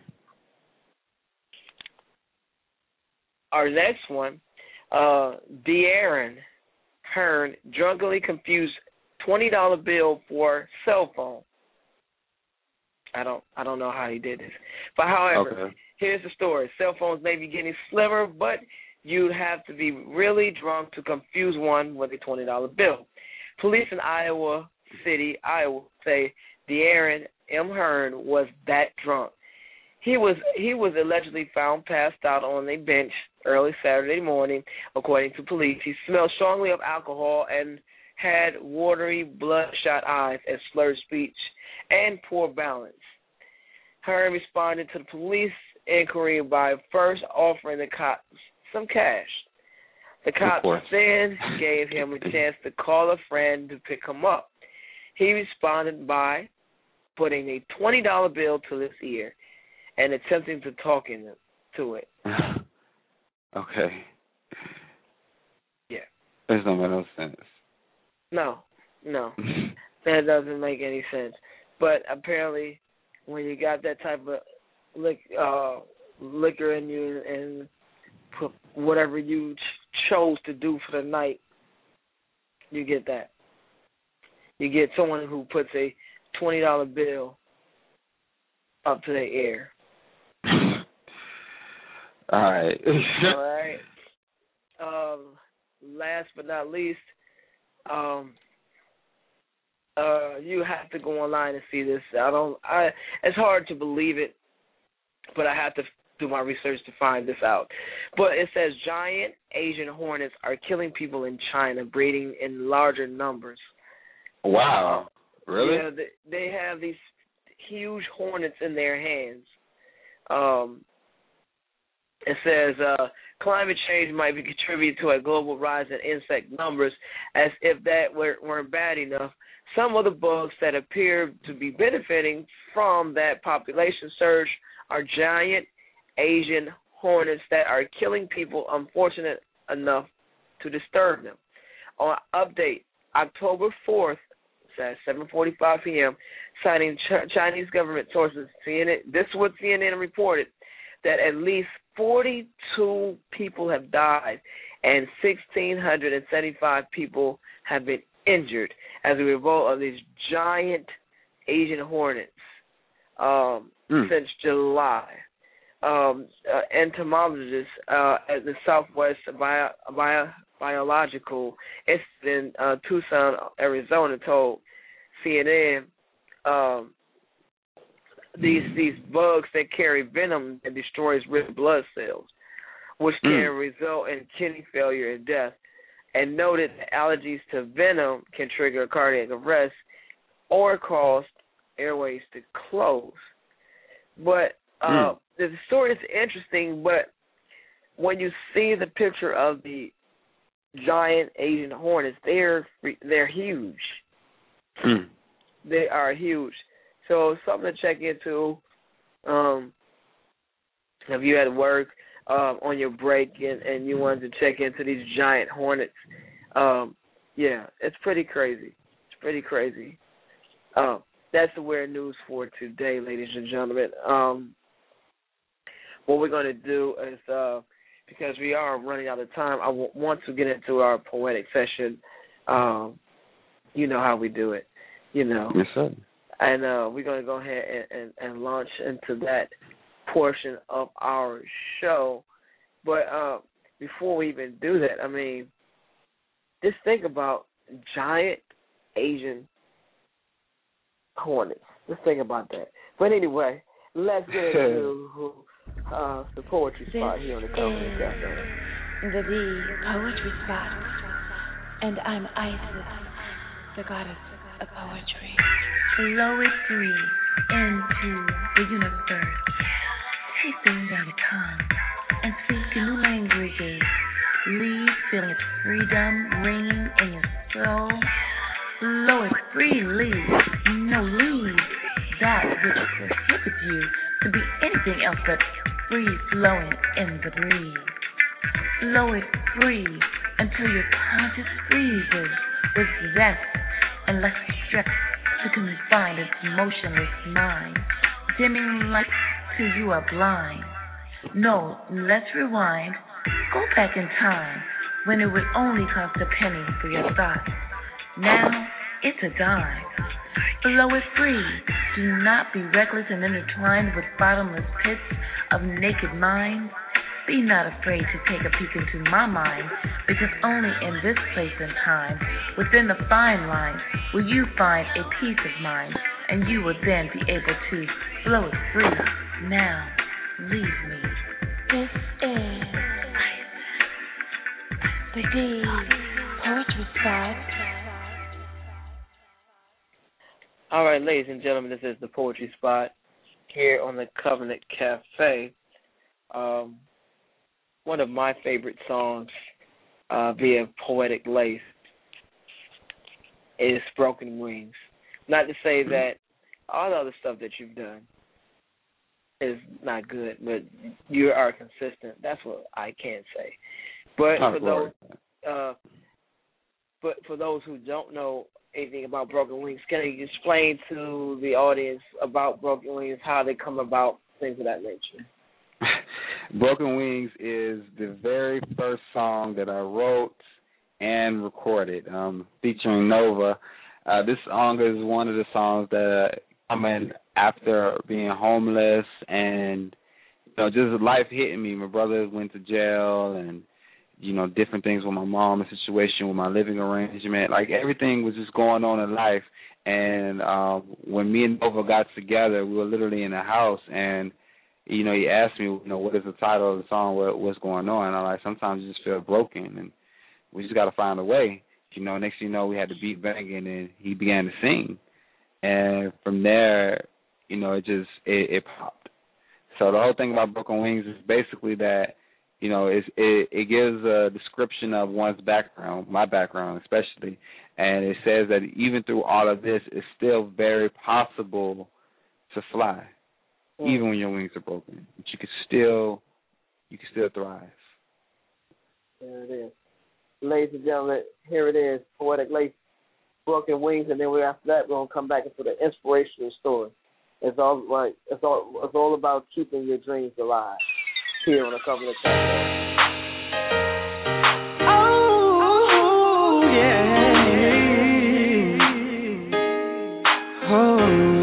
C: Our next one, uh, De'Aaron Hearn drunkenly confused twenty dollar bill for cell phone. I don't I don't know how he did this. But however, okay. Here's the story. Cell phones may be getting slimmer, but you'd have to be really drunk to confuse one with a twenty dollar bill. Police in Iowa City, Iowa, say De'Aaron M. Hearn was that drunk. He was he was allegedly found passed out on a bench early Saturday morning, according to police. He smelled strongly of alcohol and had watery, bloodshot eyes and slurred speech and poor balance. Hearn responded to the police inquiry by first offering the cops some cash. The cops then gave him a chance to call a friend to pick him up. He responded by putting a twenty dollar bill to his ear and attempting to talk in to it.
G: Okay.
C: Yeah.
G: That doesn't make no sense.
C: No, no. That doesn't make any sense. But apparently, when you got that type of lick, uh, liquor in you and put whatever you ch- chose to do for the night, you get that. You get someone who puts a twenty dollar bill up to their ear.
G: All right.
C: All right. Um, last but not least, um, uh, you have to go online and see this. I don't. I. It's hard to believe it, but I have to do my research to find this out. But it says giant Asian hornets are killing people in China, breeding in larger numbers.
G: Wow. Really?
C: Yeah, they, they have these huge hornets in their hands. Um, it says uh, climate change might be contributing to a global rise in insect numbers. As if that were, weren't bad enough, some of the bugs that appear to be benefiting from that population surge are giant Asian hornets that are killing people unfortunate enough to disturb them. On update, October fourth, at seven forty-five p.m., citing Ch- Chinese government sources, C N N, this is what C N N reported, that at least forty-two people have died and one thousand six hundred seventy-five people have been injured as a result of these giant Asian hornets um, mm. since July. Um, uh, entomologists uh, at the Southwest Bio, Bio, Biological Institute in uh, Tucson, Arizona, told C N N um, these these bugs that carry venom that destroys red blood cells, which can mm. result in kidney failure and death, and noted that allergies to venom can trigger cardiac arrest or cause airways to close. But uh, mm. the story is interesting, but when you see the picture of the giant Asian hornets, they're they're huge.
G: Mm.
C: They are huge. So something to check into. Um, if you at work um, on your break and, and you wanted to check into these giant hornets, um, yeah, it's pretty crazy. It's pretty crazy. Um, that's the weird news for today, ladies and gentlemen. Um, what we're going to do is, uh, because we are running out of time, I w- want to get into our poetic session. Um, you know how we do it, you know.
G: Yes, sir.
C: And uh, we're going to go ahead and, and, and launch into that portion of our show. But uh, before we even do that, I mean, just think about giant Asian hornets. Just think about that. But anyway, let's get into uh, the poetry spot here on the Company Cafe.
A: The, the poetry spot. And I'm Isis, the goddess of poetry. Blow it free into the universe. Take things down your tongue and speak new languages. Leave feeling its freedom ringing in your soul. Blow it freely. No, leave that which prohibits you to be anything else but free flowing in the breeze. Blow it free until your conscious freezes with zest and lets stress to confine its motionless mind, dimming light till you are blind. No, let's rewind. Go back in time when it would only cost a penny for your thought. Now it's a dime. Blow it free Do not be reckless and intertwined with bottomless pits of naked minds. Be not afraid to take a peek into my mind, because only in this place and time, within the fine lines, will you find a peace of mind, and you will then be able to flow it free. Now, leave me.
H: This is the D Poetry Spot.
C: All right, ladies and gentlemen, this is the Poetry Spot here on the Covenant Cafe. Um, one of my favorite songs uh, via Poetic Lace is Broken Wings. Not to say that all the other stuff that you've done is not good, but you are consistent. That's what I can say. But
G: oh,
C: for those, uh, but for those who don't know anything about Broken Wings, can you explain to the audience about Broken Wings, how they come about, things of that nature?
G: Broken Wings is the very first song that I wrote and recorded, um, featuring Nova. Uh, this song is one of the songs that I mean after being homeless and you know just life hitting me. My brother went to jail and you know different things with my mom, a situation with my living arrangement. Like everything was just going on in life. And um, when me and Nova got together, we were literally in a house and. You know, he asked me, you know, what is the title of the song, what, what's going on? And I'm like, sometimes you just feel broken, and we just got to find a way. You know, next thing you know, we had the beat banging, and he began to sing. And from there, you know, it just, it, it popped. So the whole thing about Broken Wings is basically that, you know, it's, it, it gives a description of one's background, my background especially, and it says that even through all of this, it's still very possible to fly. Even when your wings are broken, but you can still, you can still thrive.
C: There it is, ladies and gentlemen. Here it is, Poetic Lace, Broken Wings, and then we after that we're gonna come back into the inspirational story. It's all like it's all it's all about keeping your dreams alive here on the Covenant Cafe.
B: Oh yeah. Oh.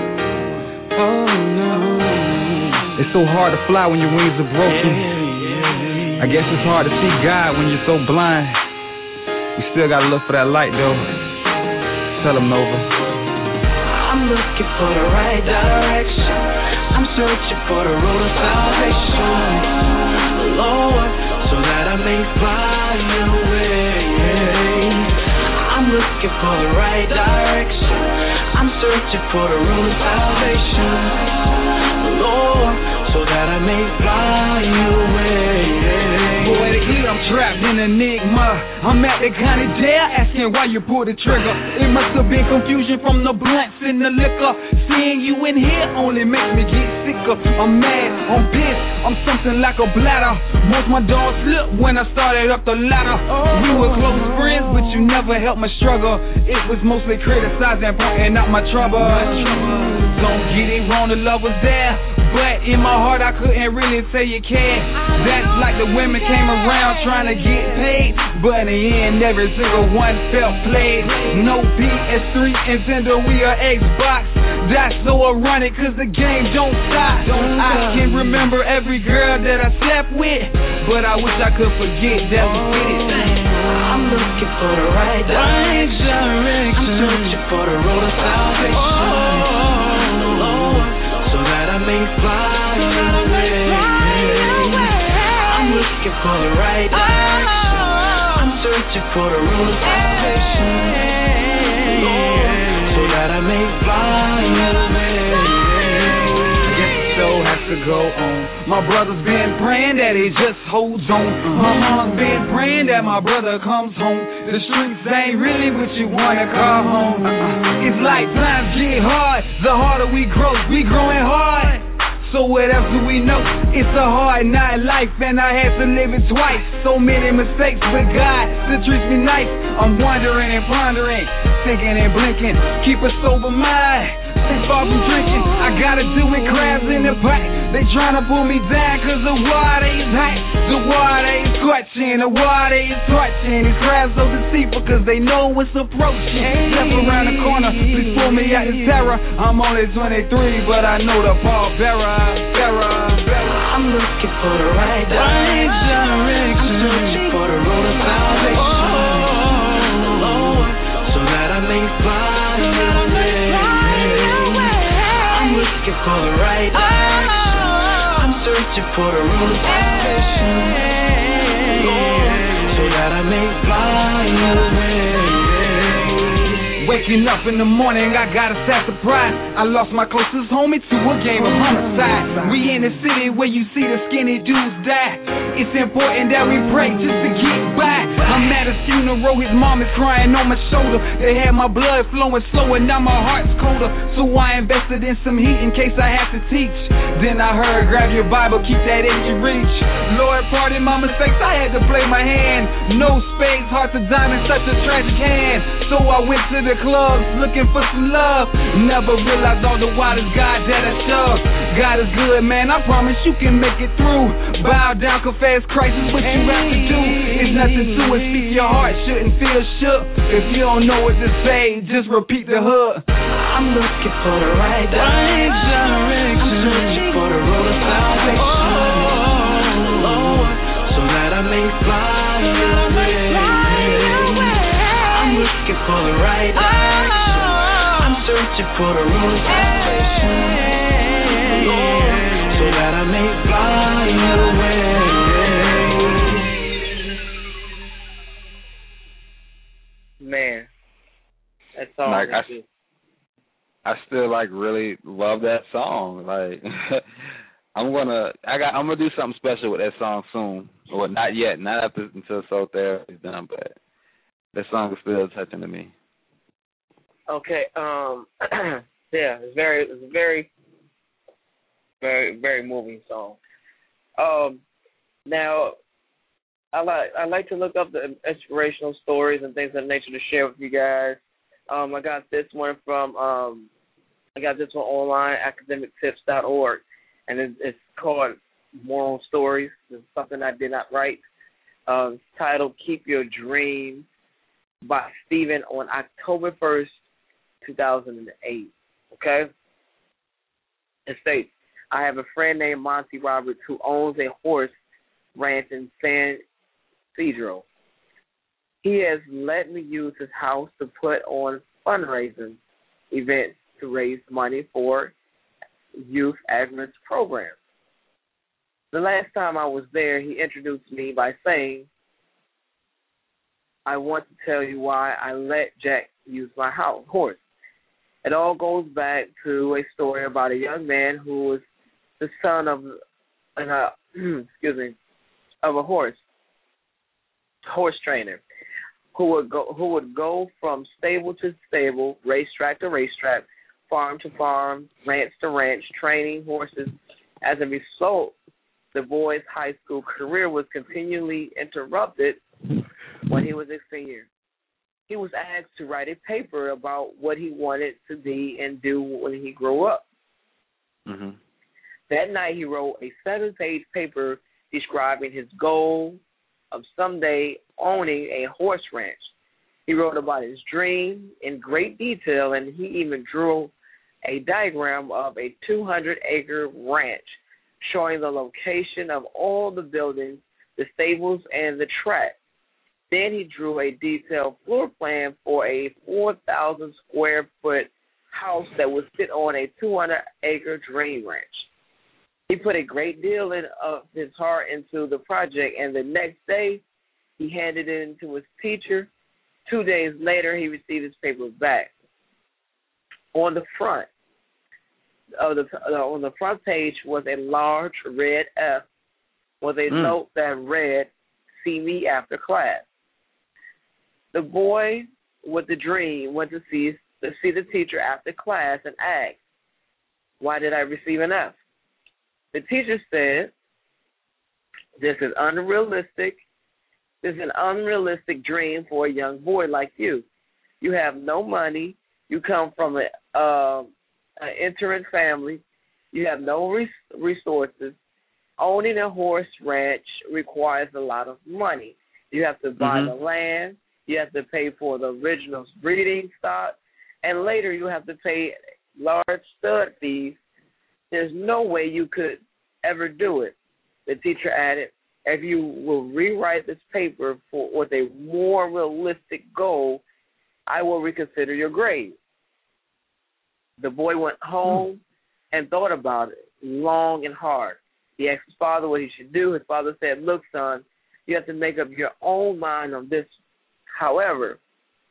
I: It's so hard to fly when your wings are broken. I guess it's hard to see God when you're so blind. You still gotta look for that light though. Tell him, Nova.
B: I'm looking for the right direction. I'm searching for the road of salvation, Lord, so that I may find your way. I'm looking for the right direction. I'm searching for the road of salvation, Lord, so that I may fly away.
I: Poetically, I'm trapped in an enigma. I'm at the county jail asking why you pulled the trigger. It must have been confusion from the blunts and the liquor. Seeing you in here only makes me get sicker. I'm mad, I'm pissed, I'm something like a bladder. Once my dog slipped when I started up the ladder. We were close friends, but you never helped my struggle. It was mostly criticizing, pointing out my trouble. Don't get it wrong, the love was there, but in my heart I couldn't really say you cared. That's like the women came around trying to get paid, but in the end every single one felt played. No P S three, Nintendo, we are Xbox. That's so ironic cause the game don't stop. I can remember every girl that I slept with, but I wish I could forget that we did it.
B: I'm looking for the right direction. I'm searching for the road of salvation, Lord, so that I may fly away. I'm looking for the right direction. I'm searching for the road of salvation, Lord, so that I may fly away.
I: So has to go on. My brother's been praying that he just holds on. My mom's been praying that my brother comes home. The streets ain't really what you wanna call home. Uh-uh. It's like times get hard. The harder we grow, we growing hard. So what else do we know? It's a hard night life and I had to live it twice. So many mistakes, but God still treats me nice. I'm wondering and pondering, thinking and blinking. Keep a sober mind, stay far from drinking. I gotta do it, crabs in the pot. They tryna pull me down cause the water is hot. The water is scorching. The water is torching. These crowds so deceitful cause they know what's approaching. Step around the corner, please pull me out this terror. I'm only twenty-three, but I know the ball bearer, bearer, bearer.
B: I'm looking for the right direction. I'm searching for the road of salvation. So that I may find your way. I'm looking for the right direction. I'm searching for the road of salvation. So that I may find your way.
I: Waking up in the morning, I got a sad surprise. I lost my closest homie to a game of homicide. We in the city where you see the skinny dudes die. It's important that we pray just to get by. I'm at a funeral, his mom is crying on my shoulder. They had my blood flowing slow and now my heart's colder. So I invested in some heat in case I have to teach. Then I heard, grab your Bible, keep that in your reach. Lord, pardon my mistakes, I had to play my hand. No spades, hearts of diamonds, such a tragic hand. So I went to the clubs looking for some love. Never realized all the while it's God that I shove. God is good, man, I promise you can make it through. Bow down, confess Christ is what you have to do. It's nothing to it, speak your heart, shouldn't feel shook. If you don't know what to say, just repeat the hook.
B: I'm looking for the right direction. I'm searching for the road of salvation. So that I may find your way. I'm looking for the right direction. I'm searching for the road of salvation. So that I may find your way.
C: Man, that's all.
D: Like, I, I still like really love that song. Like, I'm gonna, I got, I'm gonna do something special with that song soon. Or not yet, not after until Soul Therapy is done, but that song is still touching to me.
C: Okay, um, yeah, it's very, it's a very, very, very moving song. Um, now, I like, I like to look up the inspirational stories and things of that nature to share with you guys. Um, I got this one from, um, I got this one online, academic tips dot org, and it's, it's called Moral Stories. It's something I did not write. Uh, it's titled "Keep Your Dreams" by Stephen on October first, two thousand eight. Okay? It states, I have a friend named Monty Roberts who owns a horse ranch in San Pedro. He has let me use his house to put on fundraising events to raise money for youth agriculture programs. The last time I was there, he introduced me by saying, I want to tell you why I let Jack use my house, horse. It all goes back to a story about a young man who was the son of an, uh, excuse me, of a horse, horse trainer, who would go who would go from stable to stable, racetrack to racetrack, farm to farm, ranch to ranch, training horses. As a result, the boy's high school career was continually interrupted when he was a senior. He was asked to write a paper about what he wanted to be and do when he grew up.
D: Mm-hmm.
C: That night, he wrote a seven-page paper describing his goal of someday owning a horse ranch. He wrote about his dream in great detail, and he even drew a diagram of a two hundred acre ranch showing the location of all the buildings, the stables, and the track. Then he drew a detailed floor plan for a four thousand square foot house that would sit on a two hundred acre dream ranch. He put a great deal in, of his heart into the project, and the next day he handed it in to his teacher. Two days later, he received his papers back. On the front of the uh, on the front page was a large red F with a mm. note that read, "See me after class." The boy with the dream went to see to see the teacher after class and asked, "Why did I receive an F?" The teacher said, "This is unrealistic. This is an unrealistic dream for a young boy like you. You have no money. You come from a, uh, an itinerant family. You have no res- resources. owning a horse ranch requires a lot of money. You have to buy
D: mm-hmm.
C: the land. You have to pay for the original breeding stock. And later you have to pay large stud fees. There's no way you could ever do it. The teacher added, if you will rewrite this paper for with a more realistic goal, I will reconsider your grade. The boy went home hmm. and thought about it long and hard. He asked his father what he should do. His father said, look, son, you have to make up your own mind on this. However,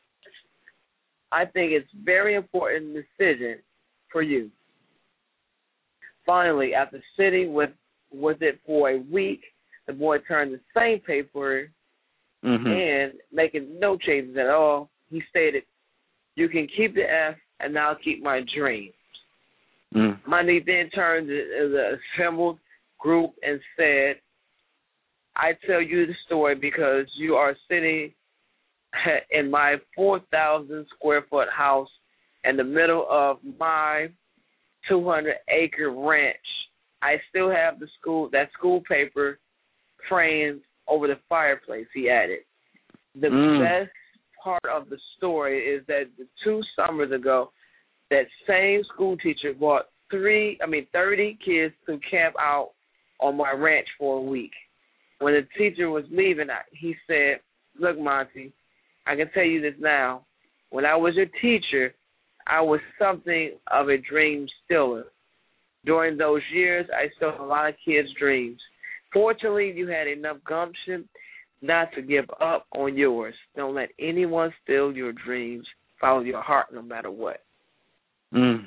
C: I think it's a very important decision for you. Finally, after sitting with, with it for a week, the boy turned the same paper
D: mm-hmm.
C: and making no changes at all. He stated, you can keep the F and I'll keep my dreams.
D: Mm.
C: Monday then turned to the assembled group and said, I tell you the story because you are sitting in my four thousand square foot house in the middle of my two hundred acre ranch. I still have the school that school paper framed over the fireplace, he added. The
D: mm.
C: best part of the story is that the two summers ago, that same school teacher brought three, I mean, thirty kids to camp out on my ranch for a week. When the teacher was leaving, he said, look, Monty, I can tell you this now. When I was your teacher, I was something of a dream stealer. During those years, I stole a lot of kids' dreams. Fortunately, you had enough gumption not to give up on yours. Don't let anyone steal your dreams. Follow your heart no matter what.
D: Mm.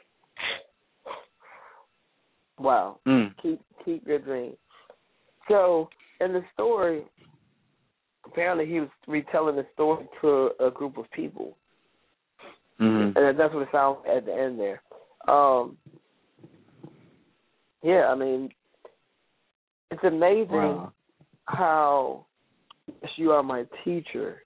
C: Wow.
D: Mm.
C: Keep keep your dreams. So, in the story, apparently he was retelling the story to a group of people.
D: Mm-hmm.
C: And that's what it sounds like at the end there. Um, yeah, I mean, it's amazing
D: wow.
C: how you are my teacher,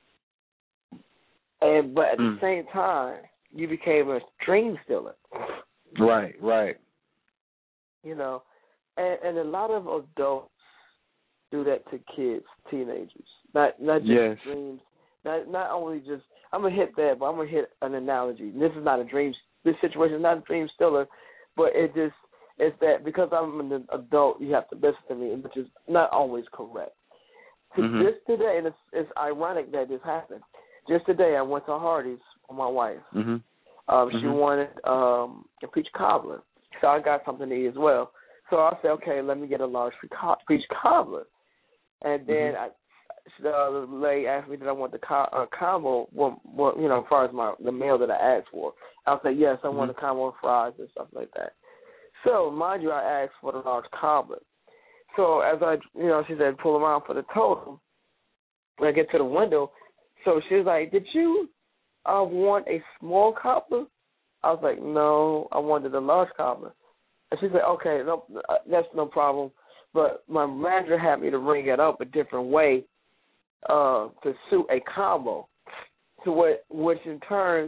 C: and but at
D: mm.
C: the same time, you became a dream stealer.
D: Right, right.
C: You know, and, and a lot of adults do that to kids, teenagers. Not not just
D: yes.
C: dreams. Not not only just. I'm gonna hit that, but I'm gonna hit an analogy. This is not a dream. This situation is not a dream stealer, but it just it's that because I'm an adult, you have to listen to me, which is not always correct.
D: Mm-hmm.
C: Just today, and it's, it's ironic that this happened. Just today, I went to Hardee's for my wife.
D: Mm-hmm.
C: Um, she
D: mm-hmm.
C: wanted um, a peach cobbler, so I got something to eat as well. So I said, okay, let me get a large peach cobbler, and then
D: mm-hmm.
C: I. The lady asked me that I want the co- uh, combo, well, well, you know, as far as my the meal that I asked for. I'll say, yes, I mm-hmm. want a combo of fries and stuff like that. So, mind you, I asked for the large cobbler. So, as I, you know, she said, pull around for the total. When I get to the window, so she was like, did you uh, want a small cobbler? I was like, no, I wanted a large cobbler. And she said, okay, no, that's no problem. But my manager had me to ring it up a different way. Uh, to suit a combo, to what, which in turn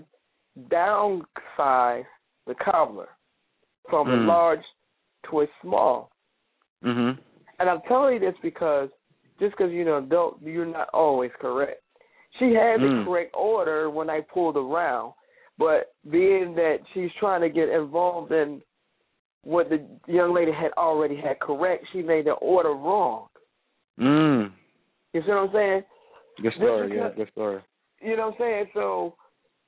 C: downsize the cobbler from
D: mm.
C: a large to a small.
D: Mm-hmm.
C: And I'm telling you this because just because you're an adult, you're not always correct. She had the
D: mm.
C: correct order when I pulled around, but being that she's trying to get involved in what the young lady had already had correct, she made the order wrong.
D: Mm.
C: You see what I'm saying?
D: Good story,
C: because,
D: yeah, good story.
C: You know what I'm saying? So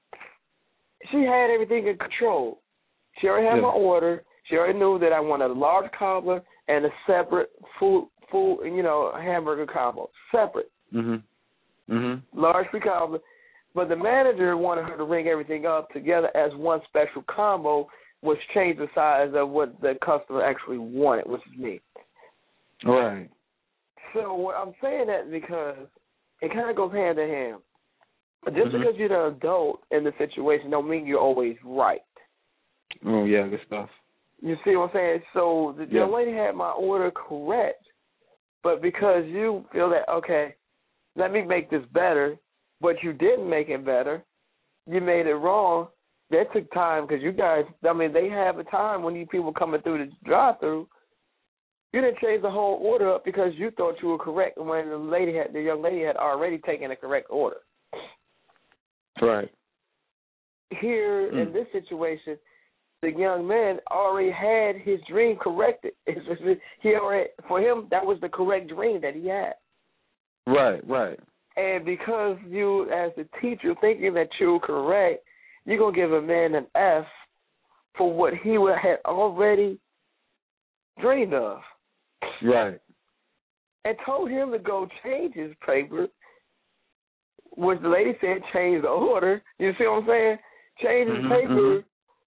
C: she had everything in control. She already had
D: yeah.
C: my order. She already knew that I wanted a large cobbler and a separate food, food, you know, hamburger combo, separate.
D: Mm-hmm. Mm-hmm.
C: Large free cobbler. But the manager wanted her to ring everything up together as one special combo, which changed the size of what the customer actually wanted, which is me.
D: Right.
C: So what I'm saying that because it kind of goes hand in hand. But just
D: mm-hmm.
C: because you're an adult in the situation don't mean you're always right.
D: Oh, yeah, good stuff.
C: You see what I'm saying? So the
D: yeah.
C: young lady had my order correct, but because you feel that, okay, let me make this better, but you didn't make it better, you made it wrong, that took time because you guys, I mean, they have a time when you people coming through the drive-thru. You didn't change the whole order up because you thought you were correct when the lady had the young lady had already taken the correct order.
D: Right.
C: Here mm. in this situation, the young man already had his dream corrected. He already, for him, that was the correct dream that he had.
D: Right, right.
C: And because you, as the teacher, thinking that you're correct, you're going to give a man an F for what he had already dreamed of.
D: Right.
C: And told him to go change his paper, which the lady said change the order. You see what I'm saying? Change his mm-hmm, paper. Mm-hmm.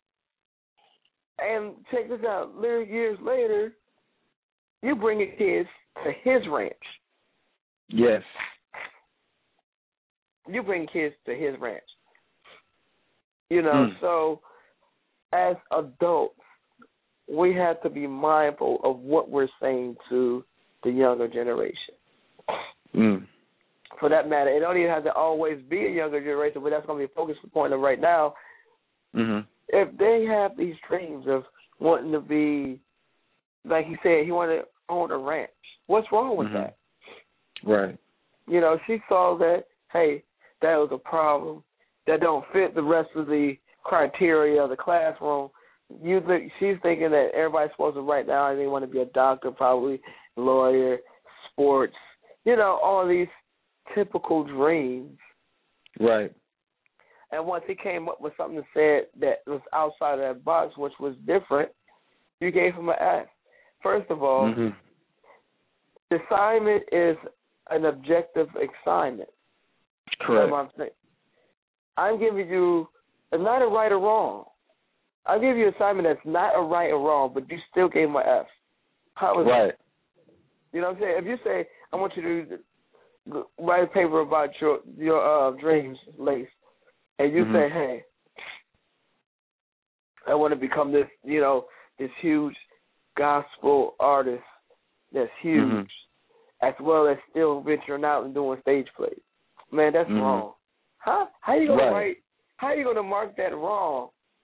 C: And check this out, years later, you bring your kids to his ranch.
D: Yes.
C: You bring kids to his ranch. You know,
D: mm.
C: so as adults, we have to be mindful of what we're saying to the younger generation.
D: Mm.
C: For that matter, it don't even have to always be a younger generation, but that's going to be a focus point of right now.
D: Mm-hmm.
C: If they have these dreams of wanting to be, like he said, he wanted to own a ranch, what's wrong with
D: mm-hmm.
C: that?
D: Right.
C: You know, she saw that, hey, that was a problem that don't fit the rest of the criteria of the classroom. You think she's thinking that everybody's supposed to right now, and they want to be a doctor, probably lawyer, sports, you know, all these typical dreams.
D: Right.
C: And once he came up with something that said that was outside of that box, which was different, you gave him an F. First of all,
D: mm-hmm.
C: the assignment is an objective assignment.
D: Correct.
C: I'm, saying. I'm giving you, it's not a right or wrong. I'll give you an assignment that's not a right or wrong, but you still gave him an F. How is
D: right.
C: that? You know what I'm saying? If you say, I want you to write a paper about your, your uh, dreams, Lace, and you
D: mm-hmm.
C: say, hey, I want to become this, you know, this huge gospel artist that's huge,
D: mm-hmm.
C: as well as still venturing out and doing stage plays. Man, that's
D: mm-hmm.
C: wrong. Huh? How you gonna
D: right.
C: write? How you gonna mark that wrong?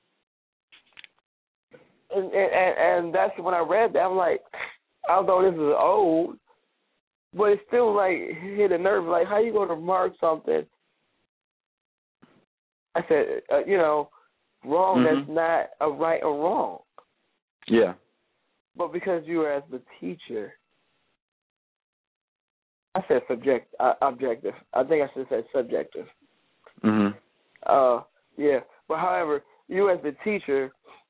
C: And, and and that's when I read that, I'm like, although this is old, but it's still like hit a nerve. Like, how you gonna mark something? I said, uh, you know, wrong.
D: Mm-hmm.
C: That's not a right or wrong.
D: Yeah.
C: But because you were as the teacher, I said subject, uh, objective. I think I should have said subjective.
D: Mhm.
C: Uh, yeah. But however, you as the teacher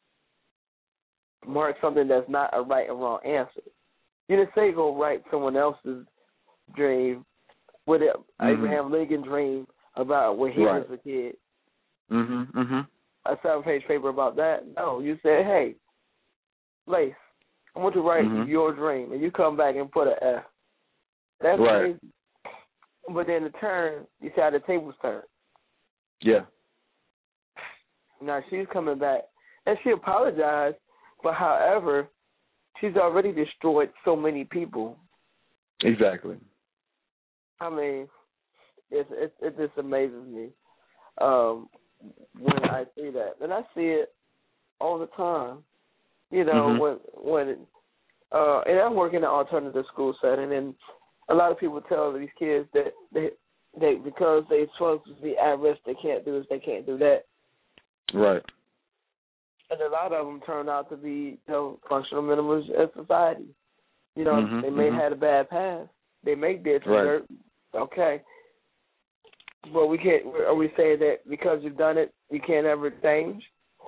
C: mark something that's not a right or wrong answer. You didn't say go write someone else's dream, with it, mm-hmm. Abraham Lincoln dream about when he
D: right.
C: was a kid.
D: Mhm. Mhm.
C: A seven-page paper about that. No, you said, hey, Lace, I want to write
D: mm-hmm.
C: your dream, and you come back and put an F. That's
D: right.
C: crazy. But then the turn, you see how the tables turn.
D: Yeah.
C: Now she's coming back, and she apologized, but however, she's already destroyed so many people.
D: Exactly.
C: I mean, it's, it, it just amazes me um, when I see that. And I see it all the time. You know,
D: mm-hmm.
C: when, when uh, and I work in an alternative school setting, and a lot of people tell these kids that they, they because they're supposed to be at risk, they can't do this, they can't do that.
D: Right.
C: And a lot of them turn out to be, you know, functional members in society. You know,
D: mm-hmm,
C: they may
D: mm-hmm.
C: have had a bad past. They may did some
D: right.
C: dirt. Okay. But we can't, are we saying that because you've done it, you can't ever change?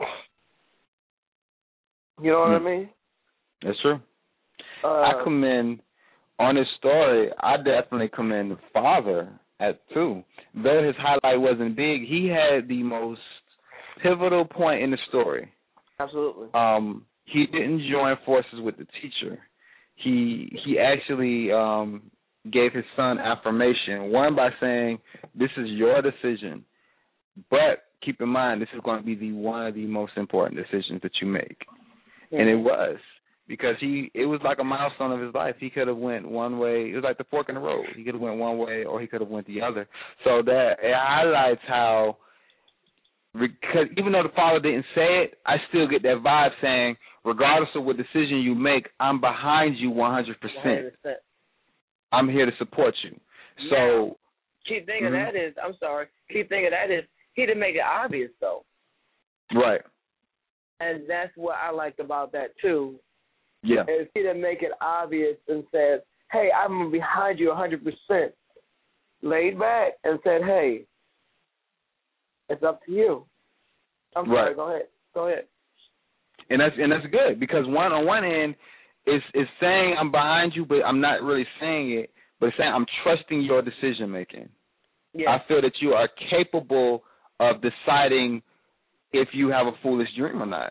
C: You know what mm. I mean?
D: That's true.
C: Uh,
D: I commend, on his story, I definitely commend the father at two. Though his highlight wasn't big, he had the most pivotal point in the story.
C: Absolutely.
D: Um, he didn't join forces with the teacher. He he actually um, gave his son affirmation, one by saying, this is your decision, but keep in mind this is going to be the one of the most important decisions that you make. Mm-hmm. And it was, because he it was like a milestone of his life. He could have went one way. It was like the fork in the road. He could have went one way or he could have went the other. So that it highlights how, because even though the father didn't say it, I still get that vibe saying, regardless of what decision you make, I'm behind you one hundred percent. I'm here to support you. So,
C: yeah. Key thing
D: mm-hmm.
C: of that is, I'm sorry, key thing of that is he didn't make it obvious, though.
D: Right.
C: And that's what I liked about that, too.
D: Yeah.
C: Is he didn't make it obvious and said, hey, I'm behind you one hundred percent. Laid back and said, hey, it's up to you. I'm sorry,
D: right.
C: go ahead. Go ahead.
D: And that's and that's good because one on one end is is saying I'm behind you, but I'm not really saying it, but it's saying I'm trusting your decision making.
C: Yeah.
D: I feel that you are capable of deciding if you have a foolish dream or not.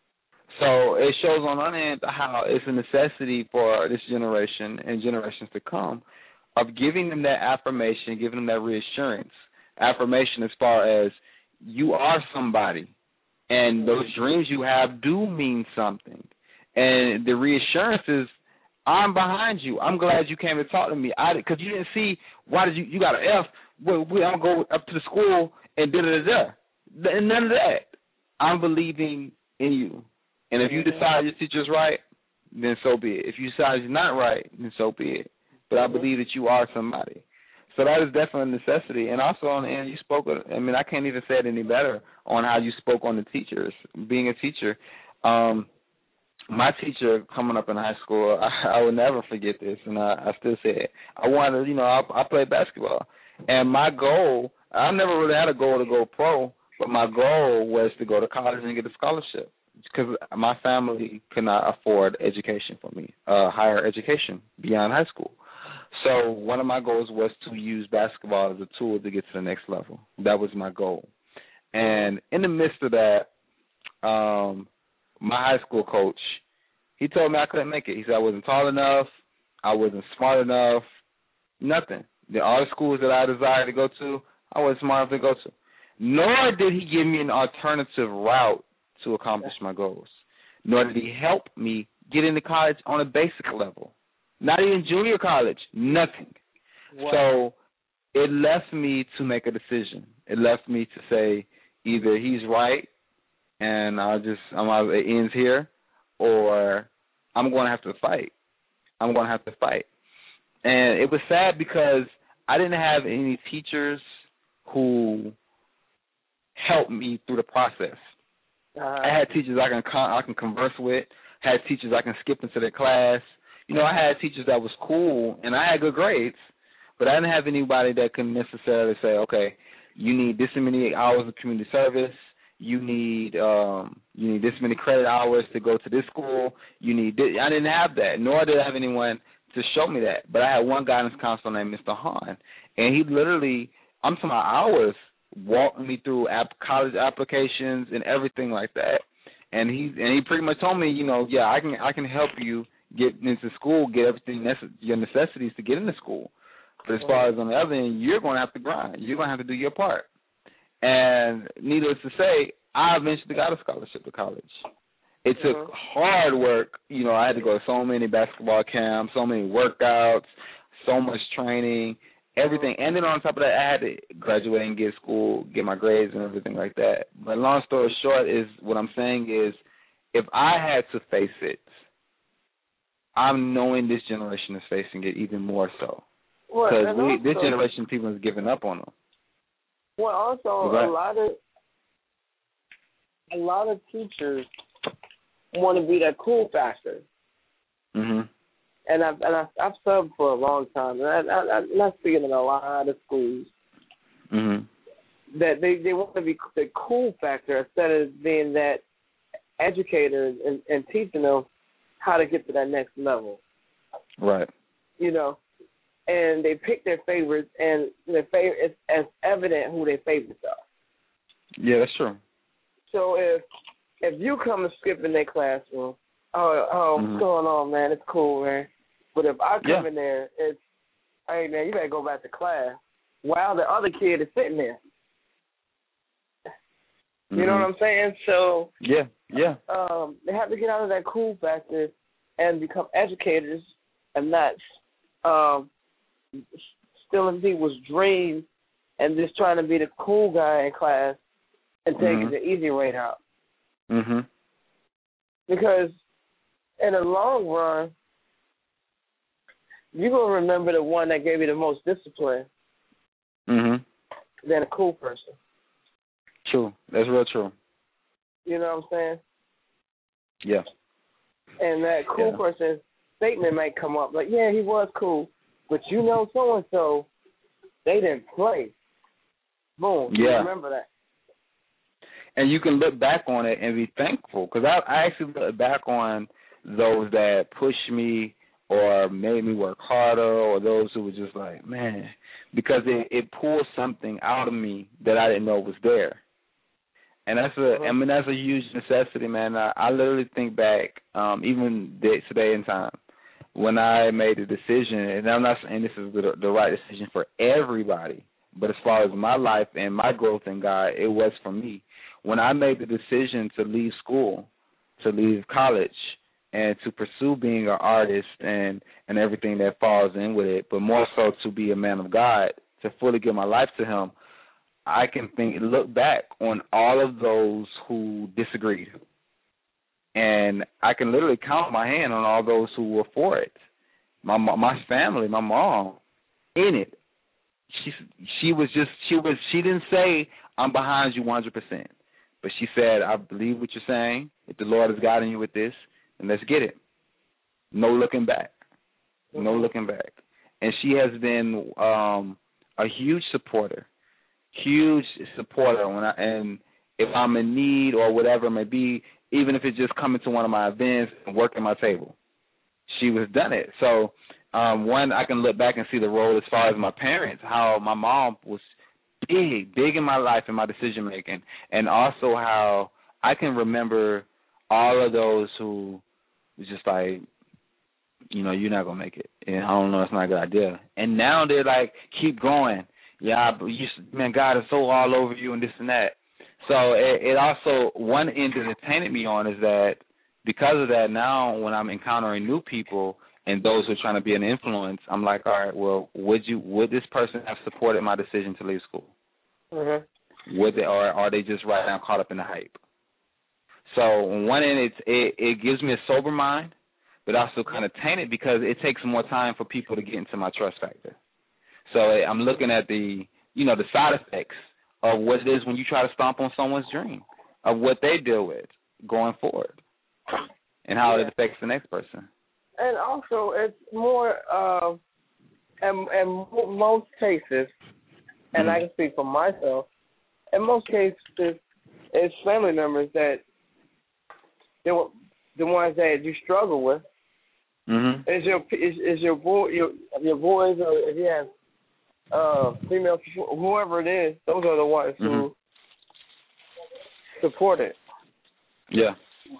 D: So it shows on one end how it's a necessity for this generation and generations to come of giving them that affirmation, giving them that reassurance. Affirmation as far as you are somebody, and those dreams you have do mean something. And the reassurance is, I'm behind you. I'm glad you came to talk to me. I because you didn't see why did you you got an F. Well, we don't go up to the school and da da da. None of that. I'm believing in you. And if you decide your teacher's right, then so be it. If you decide you're not right, then so be it. But I believe that you are somebody. So that is definitely a necessity. And also on the end, you spoke, I mean, I can't even say it any better on how you spoke on the teachers. Being a teacher, um, my teacher coming up in high school, I, I will never forget this, and I, I still say it. I wanted, you know, I, I played basketball. And my goal, I never really had a goal to go pro, but my goal was to go to college and get a scholarship. Because my family could not afford education for me, uh, higher education beyond high school. So one of my goals was to use basketball as a tool to get to the next level. That was my goal. And in the midst of that, um, my high school coach, he told me I couldn't make it. He said I wasn't tall enough, I wasn't smart enough, nothing. The all the schools that I desired to go to, I wasn't smart enough to go to. Nor did he give me an alternative route to accomplish my goals. Nor did he help me get into college on a basic level. Not even junior college, nothing. Wow. So it left me to make a decision. It left me to say either he's right and I'll just, I'm out, it ends here, or I'm going to have to fight. I'm going to have to fight. And it was sad because I didn't have any teachers who helped me through the process. Uh, I had teachers I can con- I can converse with, had teachers I can skip into their class. You know, I had teachers that was cool, and I had good grades, but I didn't have anybody that could necessarily say, okay, you need this many hours of community service, you need um, you need this many credit hours to go to this school, you need this. I didn't have that, nor did I have anyone to show me that. But I had one guidance counselor named Mister Hahn, and he literally, I'm talking about hours, walked me through app, college applications and everything like that. And he and he pretty much told me, you know, yeah, I can I can help you get into school, get everything necess- your necessities to get into school. But as far as on the other end, you're going to have to grind. You're going to have to do your part. And needless to say, I eventually got a scholarship to college. It took uh-huh. hard work. You know, I had to go to so many basketball camps, so many workouts, so much training, everything. And then on top of that, I had to graduate and get school, get my grades and everything like that. But long story short is what I'm saying is if I had to face it, I'm knowing this generation is facing it even more so. Because well, this generation, people is giving up on them.
C: Well, also right. a lot of a lot of teachers want to be that cool factor.
D: Mhm.
C: And I've and I've, I've subbed for a long time, and I, I, I'm not speaking in a lot of schools.
D: Mhm.
C: That they, they want to be the cool factor instead of being that educator and, and teaching them how to get to that next level.
D: Right.
C: You know, and they pick their favorites, and their favorite it's as evident who their favorites are.
D: Yeah, that's true.
C: So if if you come and skip in their classroom, oh, oh, mm-hmm. what's going on, man? It's cool, man. But if I come
D: yeah.
C: in there, it's, hey, man, you better go back to class while the other kid is sitting there. You mm-hmm. know what I'm saying? So
D: yeah, yeah.
C: Um, they have to get out of that cool factor and become educators and not um, stealing people's dreams and just trying to be the cool guy in class and taking mm-hmm. the easy way out.
D: Mhm.
C: Because in the long run, you're going to remember the one that gave you the most discipline
D: mm-hmm.
C: than a cool person.
D: True. That's real true.
C: You know what I'm saying?
D: Yeah.
C: And that cool
D: yeah.
C: person's statement might come up like, yeah, he was cool, but you know so-and-so, they didn't play. Boom.
D: Yeah.
C: You remember that.
D: And you can look back on it and be thankful, because I, I actually look back on those that pushed me or made me work harder, or those who were just like, man, because it, it pulled something out of me that I didn't know was there. And that's a, I mean, that's a huge necessity, man. I, I literally think back, um, even today in time, when I made a decision, and I'm not saying this is the, the right decision for everybody, but as far as my life and my growth in God, it was for me. When I made the decision to leave school, to leave college, and to pursue being an artist and, and everything that falls in with it, but more so to be a man of God, to fully give my life to Him, I can think, look back on all of those who disagreed. And I can literally count my hand on all those who were for it. My my family, my mom, in it. She she was just she was she didn't say I'm behind you one hundred percent, but she said I believe what you're saying. If the Lord is guiding you with this, then let's get it. No looking back, mm-hmm. no looking back. And she has been um, a huge supporter, huge supporter. When I and if I'm in need or whatever it may be, even if it's just coming to one of my events and working my table, she was done it. So. Um, one, I can look back and see the role as far as my parents, how my mom was big, big in my life and my decision making, and also how I can remember all of those who was just like, you know, you're not gonna make it, and I don't know, it's not a good idea. And now they're like, keep going, yeah, but you, man, God is so all over you and this and that. So it, it also, one end that it tainted me on is that because of that, now when I'm encountering new people and those who are trying to be an influence, I'm like, all right, well, would you would this person have supported my decision to leave school?
C: Mm-hmm.
D: Would they, or are they just right now caught up in the hype? So on one end, it's, it it gives me a sober mind, but also kind of tainted because it takes more time for people to get into my trust factor. So I'm looking at the you know the side effects of what it is when you try to stomp on someone's dream, of what they deal with going forward, and how yeah. it affects the next person.
C: And also, it's more, uh, in, in most cases, and mm-hmm. I can speak for myself, in most cases, it's family members that, they were the ones that you struggle with.
D: Mm-hmm.
C: Is your is, is your boy your your boys or if you have uh, female whoever it is, those are the ones mm-hmm. who support it.
D: Yeah.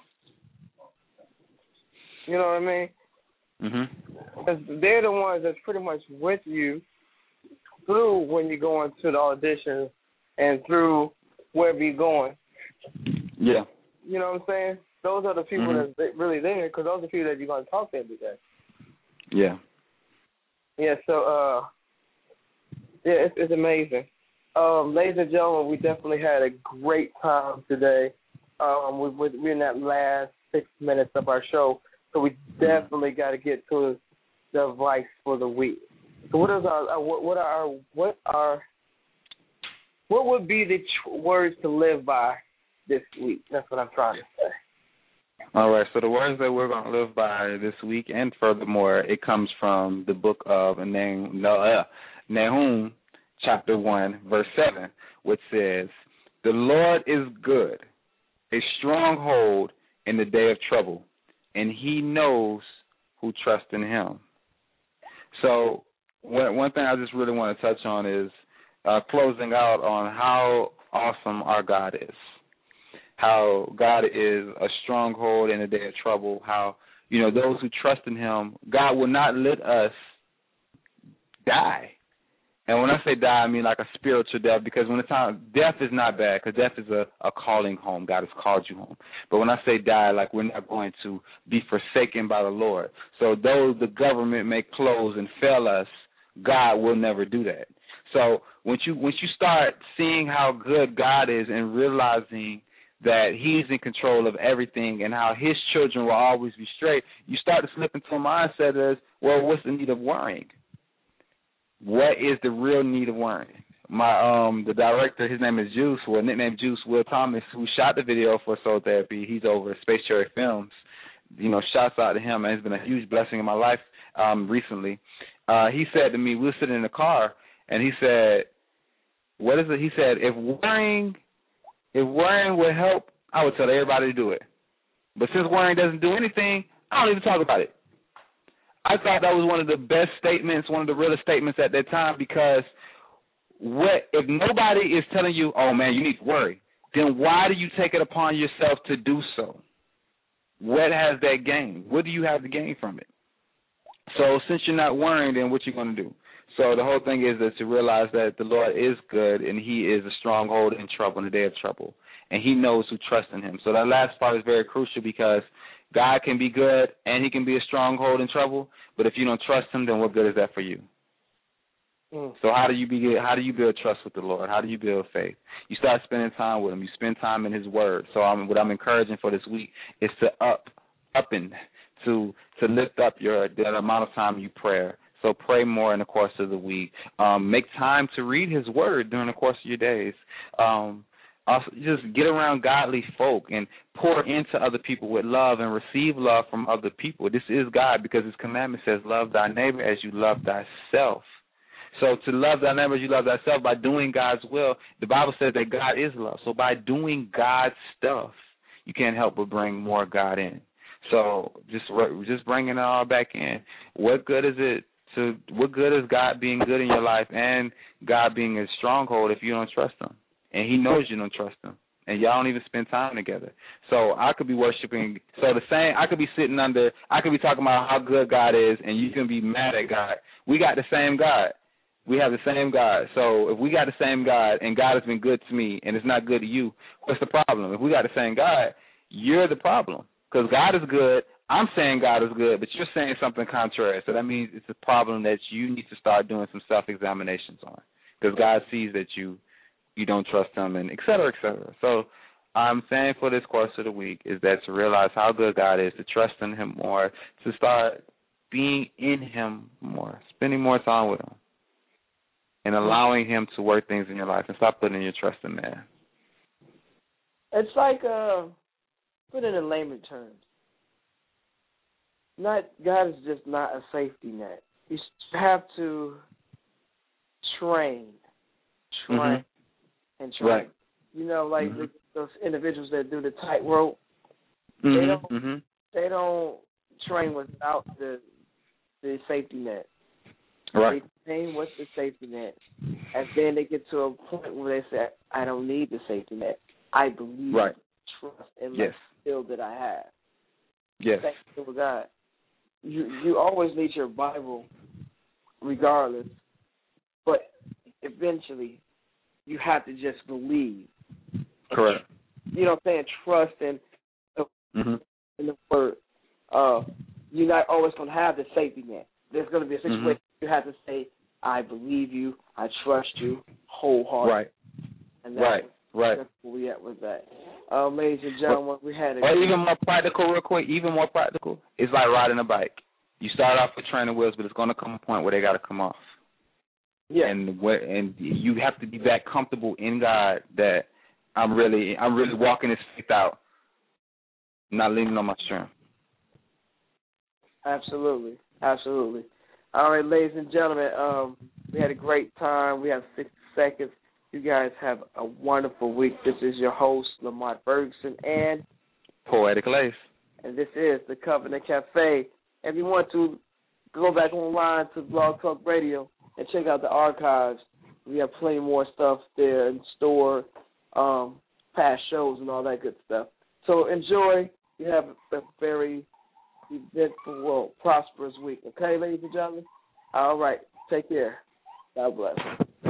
C: You know what I mean?
D: Mm-hmm.
C: Because they're the ones that's pretty much with you through when you go into the auditions and through wherever you're going.
D: Yeah.
C: You know what I'm saying? Those are the people mm-hmm. that's really there because those are the people that you're going to talk to every day.
D: Yeah.
C: Yeah, so, uh, yeah, it's, it's amazing. Um, ladies and gentlemen, we definitely had a great time today. Um, we, we're in that last six minutes of our show. So we definitely got to get to the advice for the week. So what is our, our what are our what are what would be the ch- words to live by this week? That's what I'm trying to say.
D: All right. So the words that we're going to live by this week, and furthermore, it comes from the book of Nahum, chapter one, verse seven, which says, "The Lord is good, a stronghold in the day of trouble, and He knows who trust in Him." So one, one thing I just really want to touch on is uh, closing out on how awesome our God is, how God is a stronghold in the day of trouble, how, you know, those who trust in Him, God will not let us die. And when I say die, I mean like a spiritual death, because when the time, death is not bad, because death is a, a calling home. God has called you home. But when I say die, like we're not going to be forsaken by the Lord. So though the government may close and fail us, God will never do that. So once you once you start seeing how good God is and realizing that he's in control of everything and how his children will always be straight, you start to slip into a mindset as, well, what's the need of worrying? What is the real need of worrying? My um the director, his name is Juice, well, nickname Juice, Will Thomas, who shot the video for Soul Therapy. He's over at Space Cherry Films. You know, shouts out to him, and it's been a huge blessing in my life um, recently. Uh, he said to me, we were sitting in the car, and he said, what is it? He said, if worrying, if worrying would help, I would tell everybody to do it. But since worrying doesn't do anything, I don't even talk about it. I thought that was one of the best statements, one of the realest statements at that time, because what if nobody is telling you, oh, man, you need to worry, then why do you take it upon yourself to do so? What has that gain? What do you have to gain from it? So since you're not worrying, then what you going to do? So the whole thing is that to realize that the Lord is good and he is a stronghold in trouble, in the day of trouble, and he knows who trusts in him. So that last part is very crucial because God can be good and he can be a stronghold in trouble, but if you don't trust him, then what good is that for you? Mm. So how do you be, how do you build trust with the Lord? How do you build faith? You start spending time with him. You spend time in his word. So I'm, what I'm encouraging for this week is to up, up and to to lift up your the amount of time you pray. So pray more in the course of the week. Um, make time to read his word during the course of your days. Um, also, just get around godly folk and pour into other people with love and receive love from other people. This is God because his commandment says, love thy neighbor as you love thyself. So to love thy neighbor as you love thyself by doing God's will, the Bible says that God is love. So by doing God's stuff, you can't help but bring more God in. So just just bringing it all back in. What good is it to? What good is God being good in your life and God being a stronghold if you don't trust him? And he knows you don't trust him, and y'all don't even spend time together. So I could be worshiping. So the same, I could be sitting under. I could be talking about how good God is, and you can be mad at God. We got the same God. We have the same God. So if we got the same God and God has been good to me and it's not good to you, what's the problem? If we got the same God, you're the problem because God is good. I'm saying God is good, but you're saying something contrary. So that means it's a problem that you need to start doing some self-examinations on because God sees that you you don't trust him and et cetera, et cetera. So I'm saying for this course of the week is that to realize how good God is, to trust in him more, to start being in him more, spending more time with him. And allowing him to work things in your life and stop putting your trust in man.
C: It's like, uh, put it in layman terms. Not God is just not a safety net. You have to train, train, mm-hmm. and train. Right. You know, like mm-hmm. the, those individuals that do the tightrope. Mm-hmm. They don't. Mm-hmm. They don't train without the the safety net.
D: Right.
C: They train with the safety net, and then they get to a point where they say, "I don't need the safety net. I believe,
D: right.
C: trust in
D: yes.
C: my skill that I have."
D: Yes.
C: Thank you for God. You you always need your Bible, regardless, but eventually, you have to just believe.
D: Correct.
C: You know what I'm saying? Trust in,
D: mm-hmm.
C: in the word. Uh, you're not always going to have the safety net. There's going to be a situation mm-hmm. you have to say, I believe you, I trust you wholeheartedly.
D: Right.
C: And that's
D: right, right.
C: That's where we at with that. Uh, ladies and gentlemen, we had a...
D: Or even more practical, real quick, even more practical, it's like riding a bike. You start off with training wheels, but it's going to come a point where they got to come off.
C: Yeah.
D: And where, and you have to be that comfortable in God that I'm really, I'm really walking this faith out, not leaning on my strength.
C: Absolutely. Absolutely. All right, ladies and gentlemen, um, we had a great time. We have sixty seconds. You guys have a wonderful week. This is your host, Lamont Ferguson, and
D: Poetic Lace.
C: And this is the Covenant Cafe. If you want to go back online to Blog Talk Radio and check out the archives, we have plenty more stuff there in store, um, past shows and all that good stuff. So enjoy. You have a very eventful, well, prosperous week. Okay, ladies and gentlemen? All right. Take care. God bless.